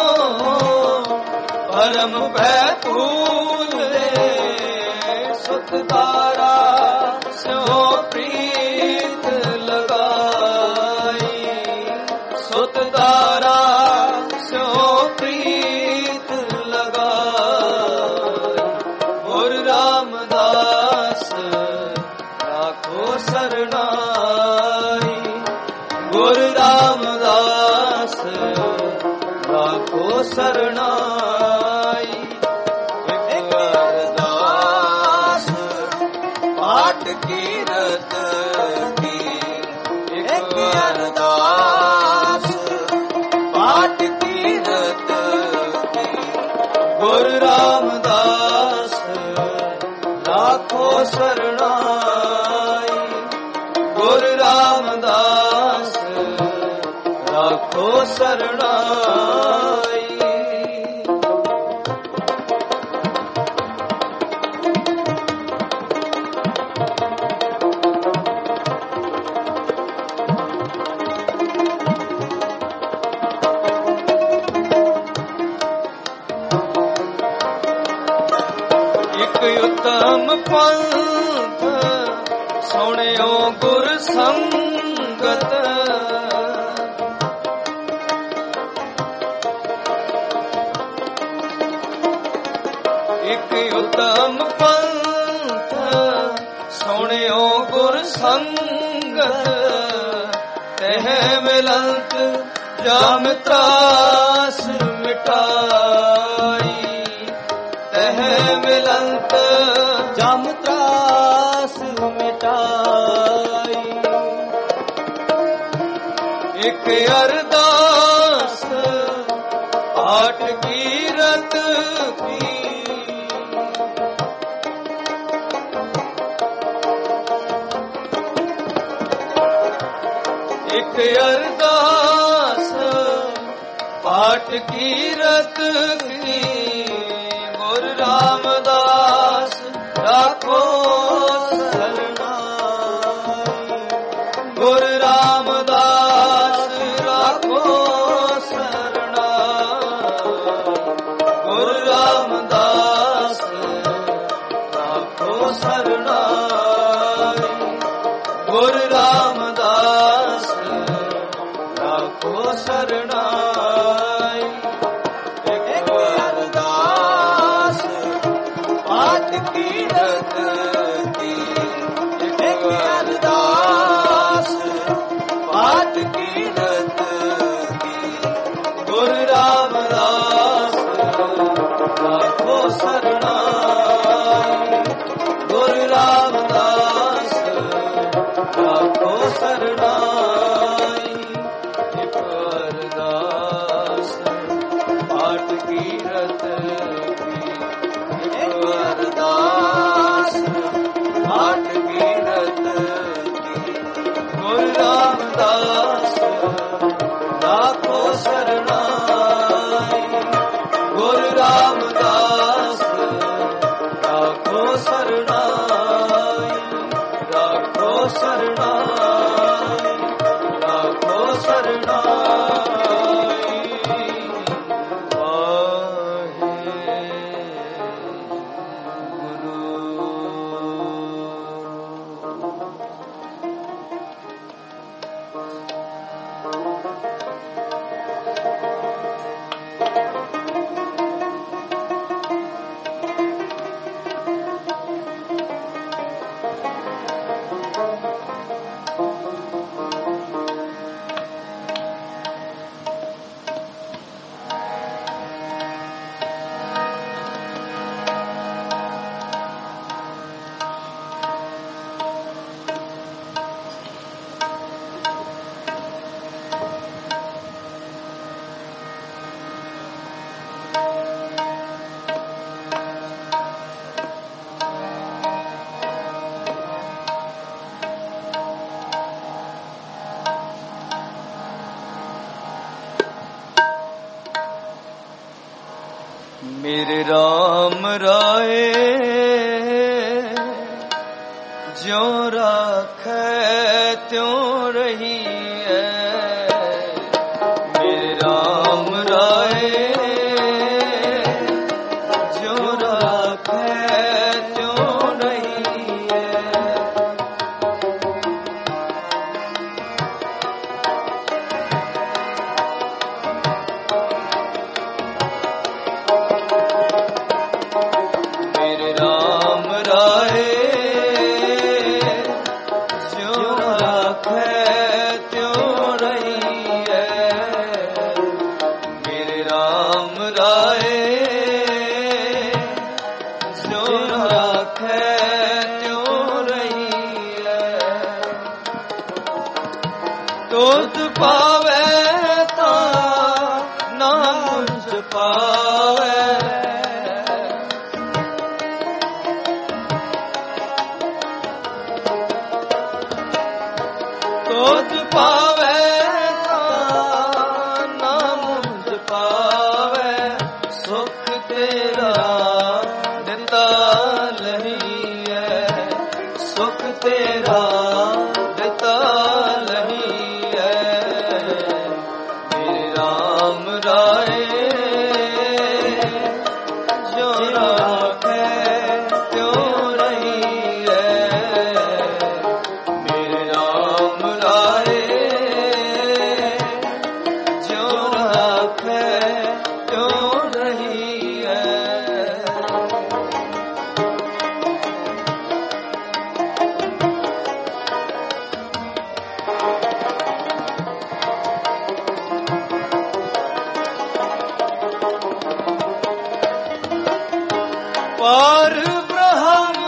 ਪਰਮ ਭੈ ਭੂਲੇ ਸੁਤ ਦਾਰਾ ਸਿਉ ਪ੍ਰੀਤ ਲਗਾਈ ਸੁਤ ਦਾਰਾ ਸਿਉ ਪ੍ਰੀਤ ਲਗਾਈ ਗੁਰ ਰਾਮਦਾਸ ਰਾਖੋ ਸਰਨਾਈ ਗੁਰ ਰਾਮਦਾਸ ਰਾਖੋ ਸਰਨਾਈ ਇੱਕ ਅਰਦਾਸ ਪਾਠ ਕੀਰਤ ਕੀ ਇੱਕ ਅਰਦਾਸ ਪਾਠ ਕੀਰਤ ਕੀ ਗੁਰ ਰਾਮਦਾਸ ਰਾਖੋ ਸਰਨਾਈ ਗੁਰ ਰਾਮਦਾਸ ਰਾਖੋ ਸਰਨਾਈ ਇੱਕ ਉਤਮ ਪੰਥ ਸੁਣਿਓ ਗੁਰ ਸੰਗਤ ਇੱਕ ਉਤਮ ਪੰਥ ਸੁਣਿਓ ਗੁਰ ਸੰਗਤ ਤਹ ਮਿਲੰਤ ਜਾਮ ਤਰਾਸ ਮਿਟਾਈ ਤਹ ਮਿਲੰਤ ਜਾਮ ਤਰਾਸ ਮਿਟਾਈ ਇੱਕ ਅਰਦਾਸ ਪਾਠ ਕੀਰਤ ਕੀ ਇੱਕ ਅਰਦਾਸ ਪਾਠ ਕੀਰਤ ਕੀ ਗੁਰ ਰਾਮਦਾਸ ਰਾਖੋ ਸਰਨਾਈ ਗੁਰ ਰਾਮਦਾਸ ਰਾਖੋ ਸਰਨਾਈ ਗੁਰ ਰਾਮਦਾਸ ਰਾਖੋ ਸਰਨਾਈ ਗੁਰ ਰਾਮਦਾਸ राखो सरनाई। एक अरदास पाठ कीरत की, एक अरदास पाठ कीरत की। गुरु रामदास राखो सरनाई। गुरु रामदास राखो सरनाई। एक अरदास पाठ कीरत की, एक अरदास पाठ कीरत की। गुरु रामदास राखो सरनाई। गुरु रामदास राखो सरनाई। राखो सरनाई। राखो सरनाई। मेरे राम राय ज्यों राखै त्यों रही है। मेरे राम राय ज्यों राखै त्यों रही है। मेरे राम राय ज्यों राखै त्यों रही है। मेरे राम राय ज्यों राखै त्यों रही है। तुध पावै ता ना मुझ पावै। तुझ पावै ना मुझ पावै। सुख तेरा दिता लही है। सुख तेरा दिता लही है। मेरे राम राय ज्यों राखै त्यों रही है। मेरे राम राय ज्यों राखै त्यों रही है। पार ब्रह्म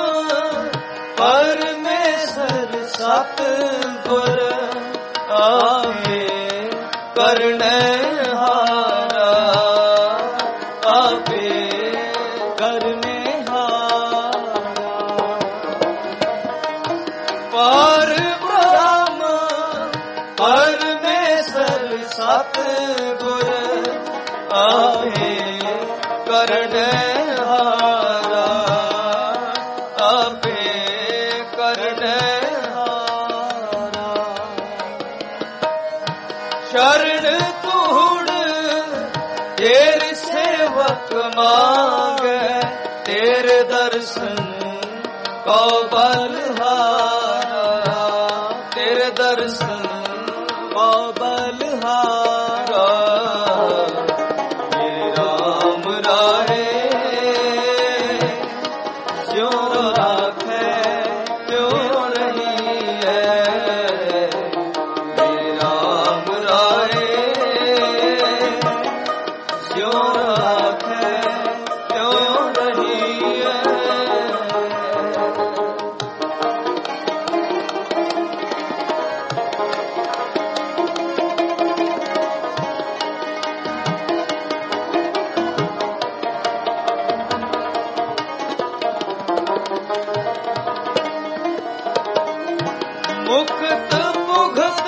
परमेश्वर सतगुर आपे करनहारा। आपे करनेहारा। पार ब्रह्म परमेश्वर सतगुर आपे करनहारा। आपे करनहारा। शरण तूड़ तेरे सेवक मांगे। तेरे दर्शन को बलहारा। तेरे दर्शन को बलहारा मेरे राम राहे जो राखे त्यों रही है मेरे राम राहे जो राखे त्यों रही है। मुक्त भुगत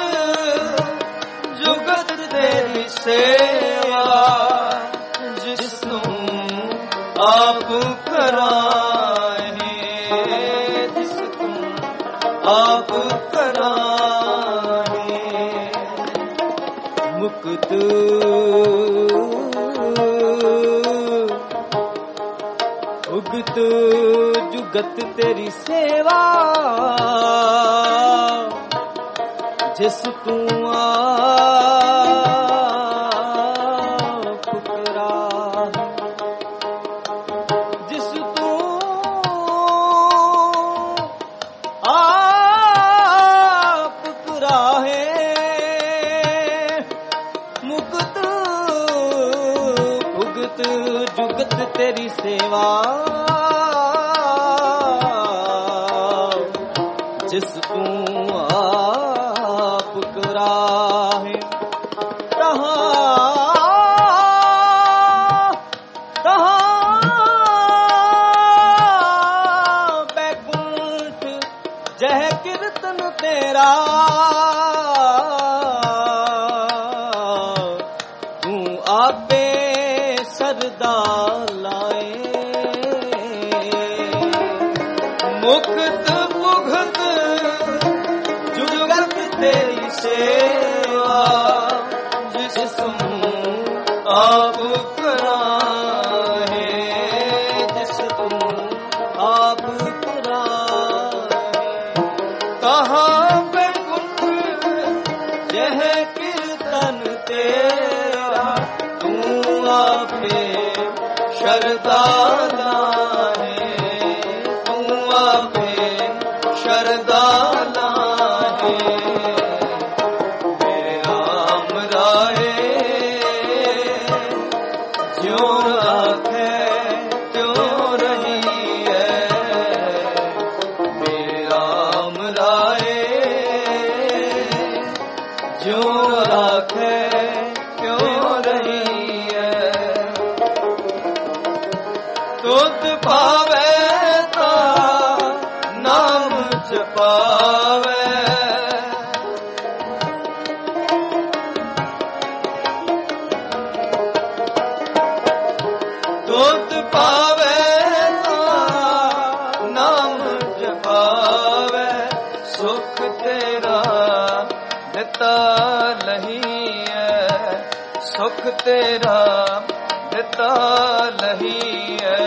जुगत तेरी सेवा जिसनू आप कराए जिसनू आप कराए मुक्त भुगत जुगत तेरी सेवा जिस तू आप करा जिस तू आप करा है मुक्त भुगत जुगत तेरी सेवा जिस तू आप कराहे तहाँ बैकुंठ जह कीर्तन तेरा तू आपे सरदा लाए मुक्त भुगत जुगत तेरी सेवा जिसनू आप कराहे जिसनू आप कराहे कहाँ बैकुंठ यह कीर्तन तेरा तू आपे शरदाला है तू आपे शरदाला है मेरे राम राहे ज्यों राखे त्यों रही है मेरे राम राहे ज्यों राखे त्यों रही है तुध पावे ता नाम जपावे तुध पावे ता नाम जपावे सुख तेरा दिता लही है सुख तेरा दिता लही है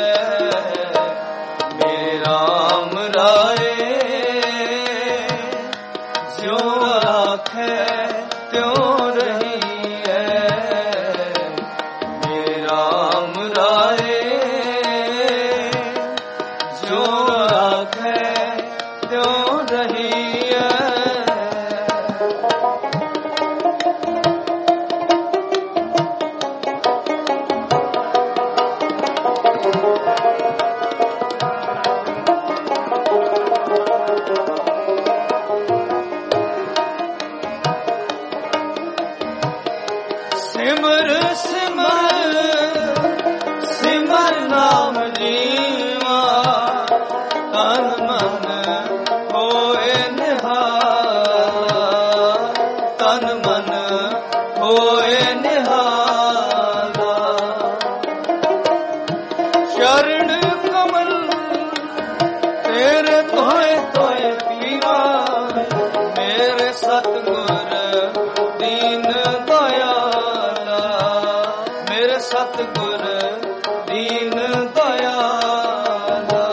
मेरे राम राहे ज्यों राखे त्यों रही है मेरे राम राहे ज्यों राखे त्यों रही है। सिमर सिमर सिमर नाम जीवा तन मन होए निहाला तन मन होए निहाला शरण कमल तेरे तोए तोए पीरा मेरे सतगुर दीन दयाला मेरे सतगुर दीन दयाला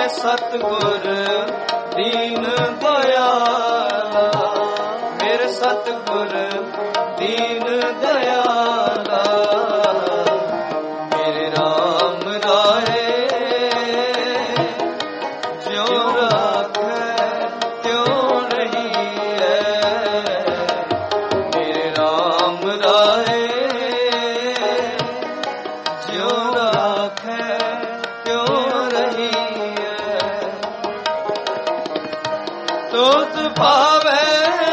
ਸਤਿਗੁਰ ਦੀਨ ਦਇਆਲਾ, ਮੇਰੇ ਸਤਿਗੁਰ ਦੀਨ ਦਇਆਲਾ, ਮੇਰੇ ਰਾਮ ਰਾਏ ਜਿਉ ਰਾਖੈ ਤਿਉ ਰਹੀਐ, ਮੇਰੇ ਰਾਮ ਰਾਏ ਜਿਉ ਰਾਖੈ ਤਿਉ ਰਹੀਐ। ਤੁਧ ਭਾਵੈ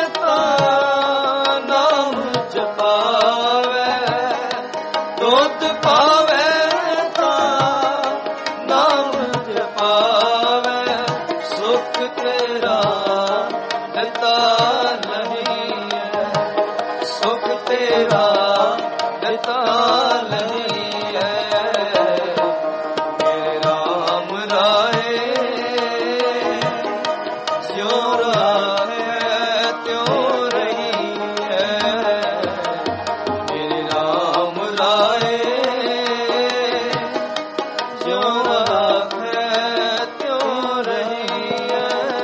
ਤਾਂ ਨਾਮ ਜਪਾਵੈ, ਤੁਧ ਭਾਵੈ ਤਾਂ ਨਾਮ ਜਪਾਵੈ, ਸੁਖ ਤੇਰਾ ਦਿੱਤਾ ਨਹੀਂ ਹੈ, ਸੁਖ ਤੇਰਾ ਦਿੱਤਾ ਨਹੀਂ ਹੈ, ਮੇਰੇ ਰਾਮ ਰਾਏ ਜਿਉ ਰਾਖੈ ਤਿਉ ਰਹੀਐ, ਮੇਰੇ ਰਾਮ ਰਾਏ ਜਿਉ ਰਾਖੈ ਤਿਉ ਰਹੀਐ।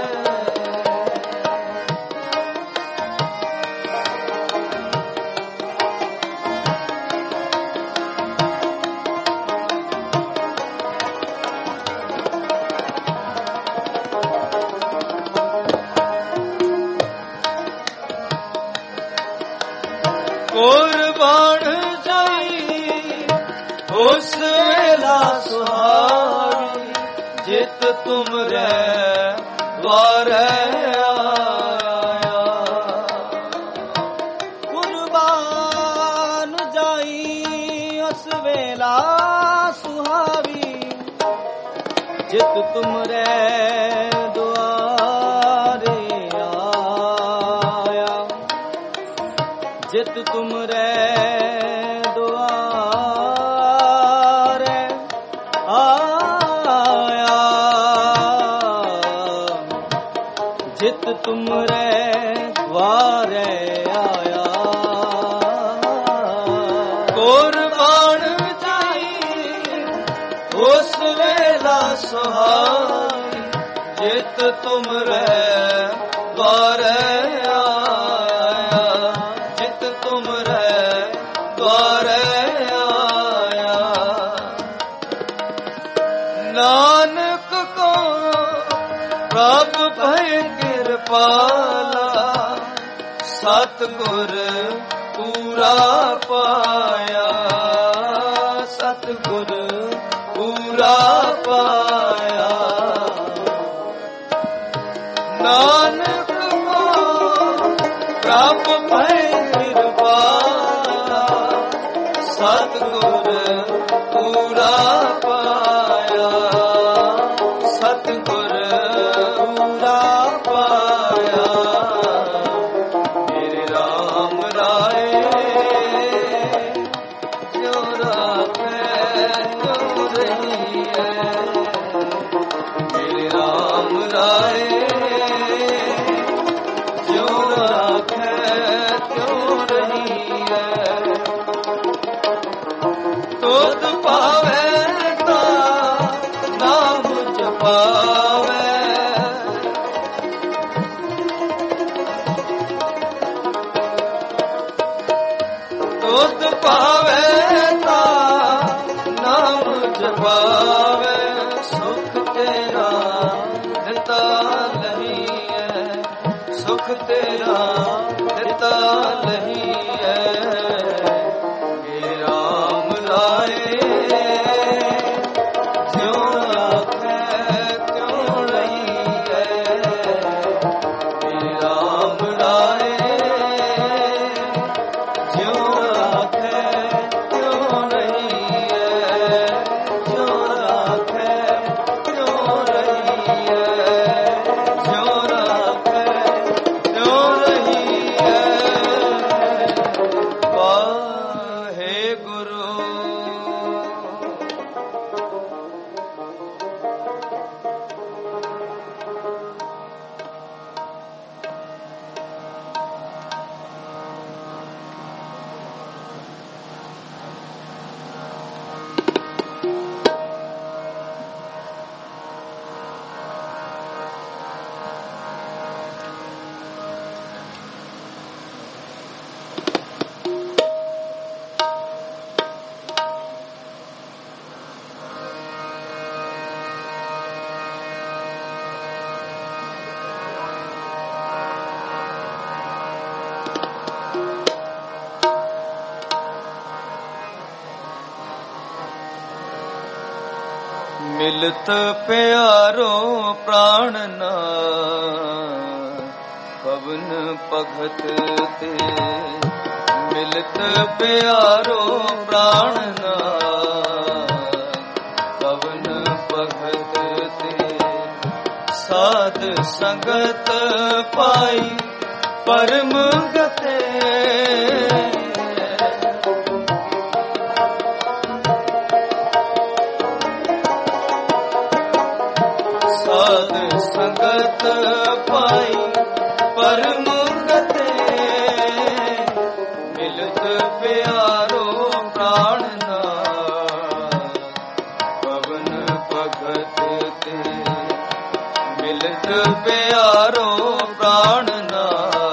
ਕੁਰਬਾਨ ਜਾਈ ਉਸ ਵੇਲਾ ਸੁਹਾਵੀ, ਜਿਤ ਤੁਮਰੇ ਵਾਰੈ ਆਇਆ, ਕੁਰਬਾਨ ਜਾਈ ਉਸ ਵੇਲਾ ਸੁਹਾਵੀ, ਜਿਤ ਤੁਮਰੇ ਦੁਆਰੇ ਆਇਆ, ਜਿਤ ਤੁਮਰੇ ਦੁਆਰੇ ਆਇਆ, ਜਿਤ ਤੁਮਰੇ ਦੁਆਰੇ ਆਇਆ। ਕੁਰਬਾਨ ਜਾਈ ਉਸ ਵੇਲਾ ਸੁਹਾਵੀ, ਜਿਤ ਤੁਮਰੇ ਵਾਰੈ ਆਇਆ, ਜਿਤ ਤੁਮਰੇ ਵਾਰੈ ਆਇਆ, ਨਾਨਕ ਕੋ ਪ੍ਰਭ ਭਇ ਕਿਰਪਾਲਾ, ਸਤਿਗੁਰ ਪੂਰਾ ਪਾਇਆ, ਸਤਿਗੁਰ ਪੂਰਾ ਪਾਇਆ, ਨਾਨਕ ਕੋ ਪ੍ਰਭ ਭਇ ਕਿਰਪਾਲਾ, ਸਤਿਗੁਰ ਪੂਰਾ ਪਾਇਆ, ਸਤਿਗੁਰ ਪੂਰਾ ਪਾਇਆ, ਮੇਰੇ ਰਾਮ ਰਾਏ ਜਿਉ ਰਾਖੈ ਤਿਉ ਰਹੀਐ, ਮੇਰੇ ਰਾਮ ਰਾਏ ਜਿਉ ਰਾਖੈ ਤਿਉ ਰਹੀਐ। ਤੁਧ ਭਾਵੈ ਤਾਂ ਨਾਮ ਜਪਾਵੈ, ਤੁਧ ਭਾਵੈ ਤਾਂ ਨਾਮ ਜਪਾਵੈ, ਸੁਖ ਤੇਰਾ ਦਿੱਤਾ ਨਹੀਂ ਹੈ, ਸੁਖ ਤੇਰਾ ਦਿੱਤਾ ਨਹੀਂ ਹੈ, ਮੇਰੇ ਰਾਮ ਰਾਏ ਜਿਉ ਰਾਖੈ ਤਿਉ ਰਹੀਐ, ਮੇਰੇ ਰਾਮ ਰਾਏ ਜਿਉ ਰਾਖੈ ਤਿਉ ਰਹੀਐ, ਜਿਉ ਰਾਖੈ ਤਿਉ ਰਹੀਐ, ਜਿਉ ਰਾਖੈ ਤਿਉ ਰਹੀਐ। ਮਿਲਤ ਪਿਆਰੋ ਪ੍ਰਾਣ ਨਾ ਪਵਨ ਭਗਤ ਤੇ ਮਿਲਤ ਪਿਆਰੋ ਪ੍ਰਾਣ ਨਾ ਪਵਨ ਭਗਤ ਤੇ ਸਾਧ ਸੰਗਤ ਪਾਈ ਪਰਮ ਗਤੇ ਸਾਧ ਸੰਗਤ ਪਾਈ ਪਰਮ ਗਤੇ ਮਿਲਤ ਪਿਆਰੋ ਪ੍ਰਾਣ ਨਾ ਪਵਨ ਭਗਤ ਤੇ ਮਿਲਤ ਪਿਆਰੋ ਪ੍ਰਾਣ ਨਾ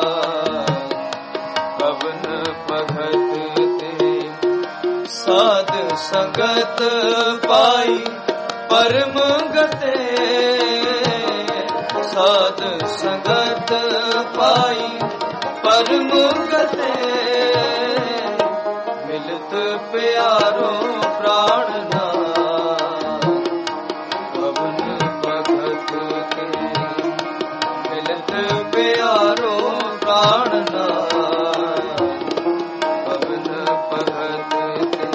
ਪਵਨ ਭਗਤ ਤੇ ਸਾਧ ਸੰਗਤ ਪਾਈ ਪਰਮ ਗਤੇ ਸਾਧ ਸੰਗਤ ਪਾਈ ਪਰਮ ਗਤੇ ਮਿਲਤ ਪਿਆਰੋ ਪ੍ਰਾਣ ਨਾ ਪਵਨ ਭਗਤ ਤੇ ਮਿਲਤ ਪਿਆਰੋ ਪ੍ਰਾਣ ਨਾ ਪਵਨ ਭਗਤ ਤੇ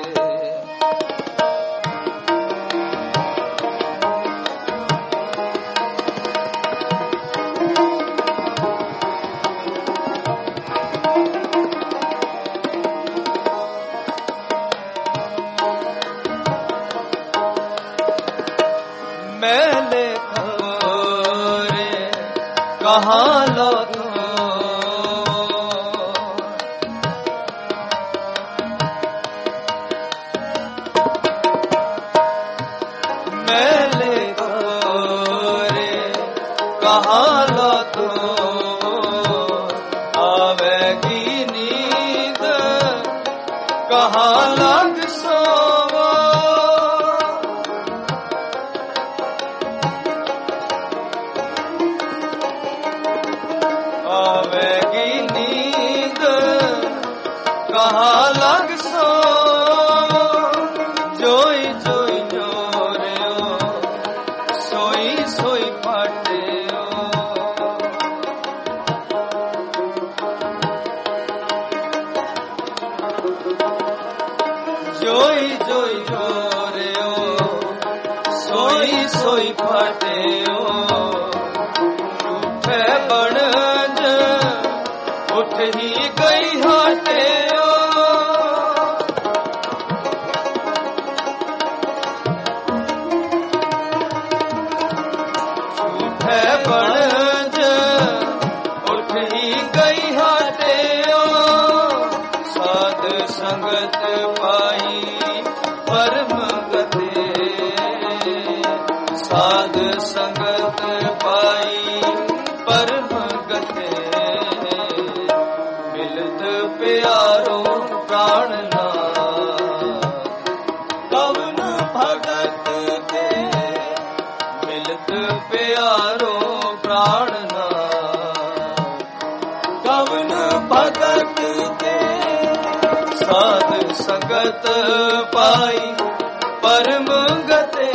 मैले खोरे कहाँ लो मैले खोरे कहाँ लो आवेगी नींद कहाँ लग सोवा आवेगी नींद कहाँ लग सो जोई जोई जोरियो सोई सोई पाटियो जोई जोई जोरियो सोई सोई पाटियो बण उठ ही गई हाटे झूठे बणज उठ ही गई हाटे साध संगत पाई परम गते साध संगत पाई परम गते मिलत प्यारो प्राण ना कवन भगत ते मिलत प्यारो प्राण ना कवन भगत ते साध संगत पाई परम गते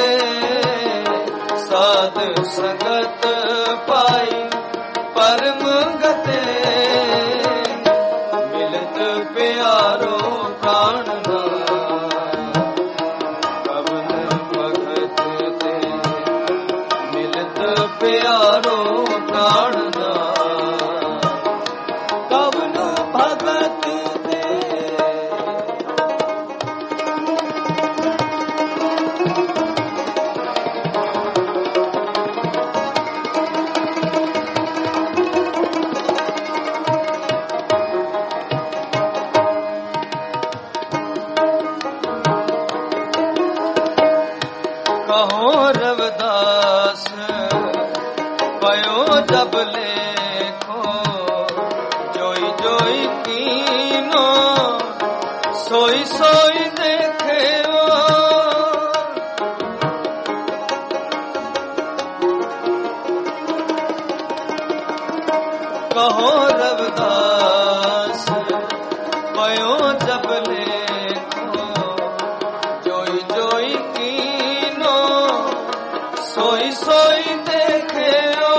साध संगत पाई परम गते मिलत प्यारो प्राण ना कवन भगत ते मिलत प्यारो प्राण ना कवन भगत ते कहो रविदास पयो जब लेखो जोई जोई कीनो सोई सोई देखे कहो रविदास पयो जब लेखो जोई जोई कीनो ਦੇਖਿਓ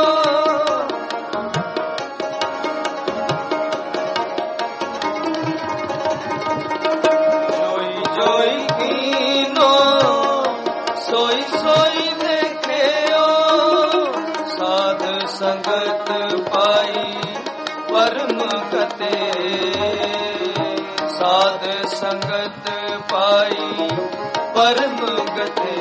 ਜੋਈ ਜੋਈ ਕੀਨੋ ਸੋਈ ਸੋਈ ਦੇਖਿਓ ਸਾਧ ਸੰਗਤ ਪਾਈ ਪਰਮ ਗਤੇ ਸਾਧ ਸੰਗਤ ਪਾਈ ਪਰਮ ਗਤੇ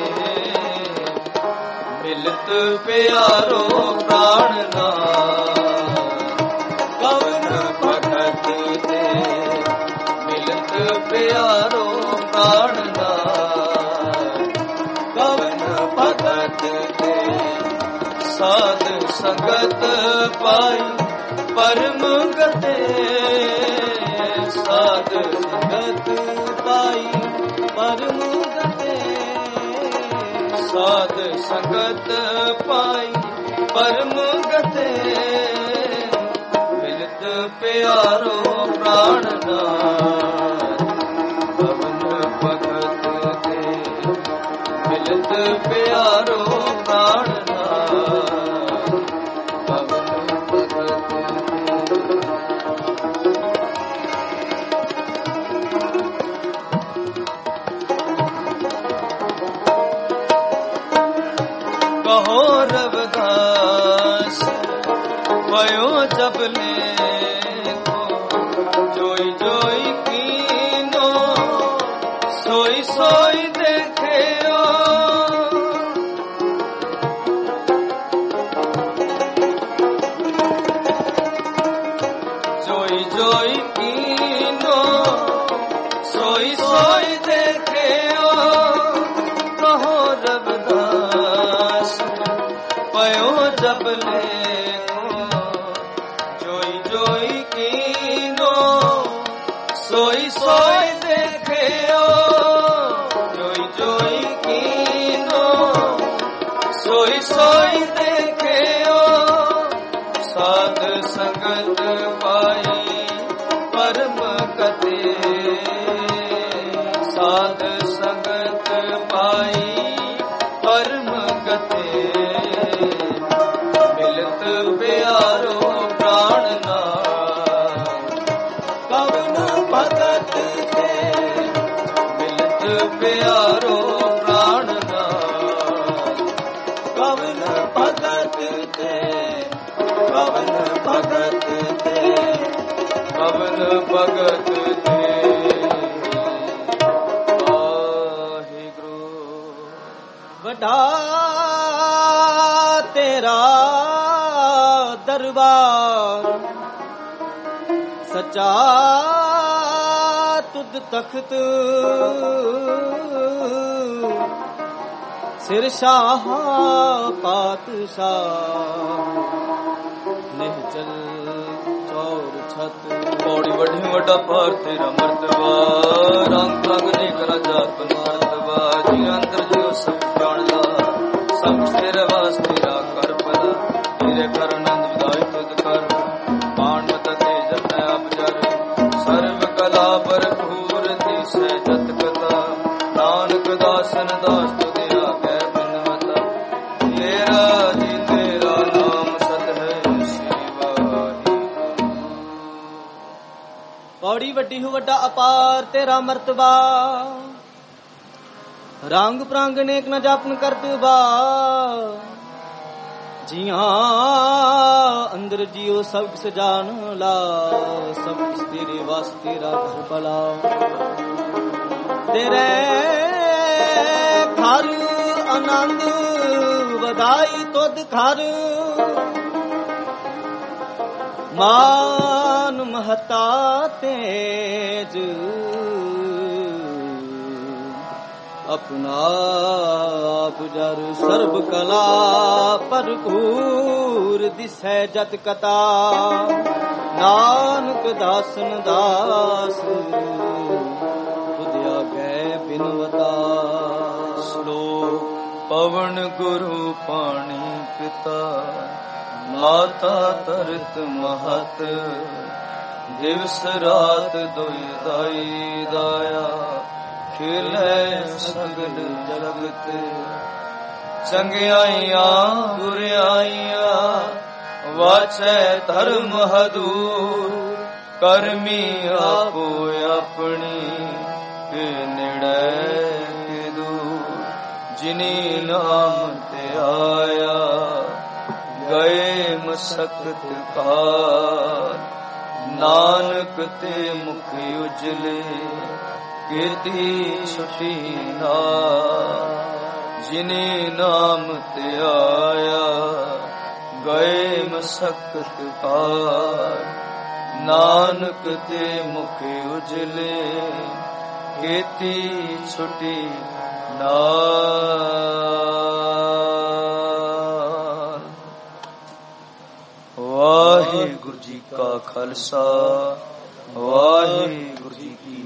ਮਿਲਤ ਪਿਆਰੋ ਪ੍ਰਾਣ ਨਾਮ ਕਵਨ ਭਗਤ ਤੇ ਮਿਲਤ ਪਿਆਰੋ ਪ੍ਰਾਣ ਨਾਮ ਕਵਨ ਭਗਤ ਤੇ ਸਾਧ ਸੰਗਤ ਪਾਈ ਪਰਮ ਗਤੇ ਸਾਧ ਸੰਗਤ ਪਾਈ ਪਰਮ ਗਤੇ ਸਾਧ ਸੰਗਤ ਪਾਈ ਪਰਮ ਗਤੇ ਮਿਲਤ ਪਿਆਰੋ ਪ੍ਰਾਣ ਨਾਥ ਪਵਨ ਭਗਤ ਤੇ ਮਿਲਤ ਪਿਆਰੋ ਪ੍ਰਾਣ ਨਾਥ ਪਵਨ ਭਗਤ ਕਹੋ ਰਵਿਦਾਸ भयो जब लेको जोई जोई कीनो सोई सोई देखेओ जोई जोई कीनो सोई सोई देखेओ कहो रविदास भयो जब लेको जोई जोई कीनो सोई सोई देखेओ जोई जोई कीनो सोई सोई देखेओ साध संगत पाई परम गते साध संगत पाई परम गते मिलत प्यारो प्राण नाथ कवन भगत ते मिलत प्यारो प्राण नाथ कवन भगत ते कवन भगत ते कवन भगत ते वाहिगुरु वडा तेरा दरबार सच्चा तुद तख्त सिर शाह पातशाह निहचल चौर छत बड़ी वड्डी वड्डा पार तेरा मर्तबा रंग रंग ने करा जात मर्तबा जी अंतर जो सब जानदा सब तेरे वास्ते तेरा कर पदा तेरे कर आनंद विदाई तुद कर मान मत ते जप आप जर सर्व कला भरपूर दिसै जत कथा नानक दासन दास तुदे आगे बिनवता तेरा जी तेरा नाम सत है शिवाही बड़ी वड्डी हो वड्डा अपार तेरा मर्तबा रंग प्रांग नेक न जापन करतबा जिया अंदर जियो सब किस जान ला सब किस तेरे वास्ते तेरा घर भला तेरे घर आनंद बधाई तुद घर मान महता तेज अपना आप जर सर्व कला भरपूर दिसै जत कथा नानक दासन दास तुद आगे बिनवता श्लोक पवन गुरु पाणी पिता माता तरत महत दिवस रात दुई दाई दाया खिलै सगल जगत ਚੰਗਿਆਈਆਂ ਬੁਰਿਆਈਆਂ ਵਾਚੈ ਧਰਮ ਹਦੂਰ ਕਰਮੀ ਆਪੋ ਆਪਣੀ ਕੇ ਨੇੜੇ ਕੇ ਦੂਰ ਜਿਨੀ ਨਾਮ ਤੇ ਆਇਆ ਗਏ ਮਸਕਤ ਕਾਰ ਨਾਨਕ ਤੇ ਮੁਖ ਉਜਲੇ ਕੀਤੀ ਛੁਟੀ ਨਾ ਜਿਨੇ ਨਾਮ ਤੇ ਆਇਆ ਗਏ ਮਸਕਤ ਕਾਰ ਨਾਨਕ ਤੇ ਮੁਖ ਉਜਲੇ ਕੀਤੀ ਛੁਟੀ ਨਾਰ। ਵਾਹਿਗੁਰੂ ਜੀ ਕਾ ਖਾਲਸਾ ਵਾਹਿਗੁਰੂ ਜੀ ਕੀ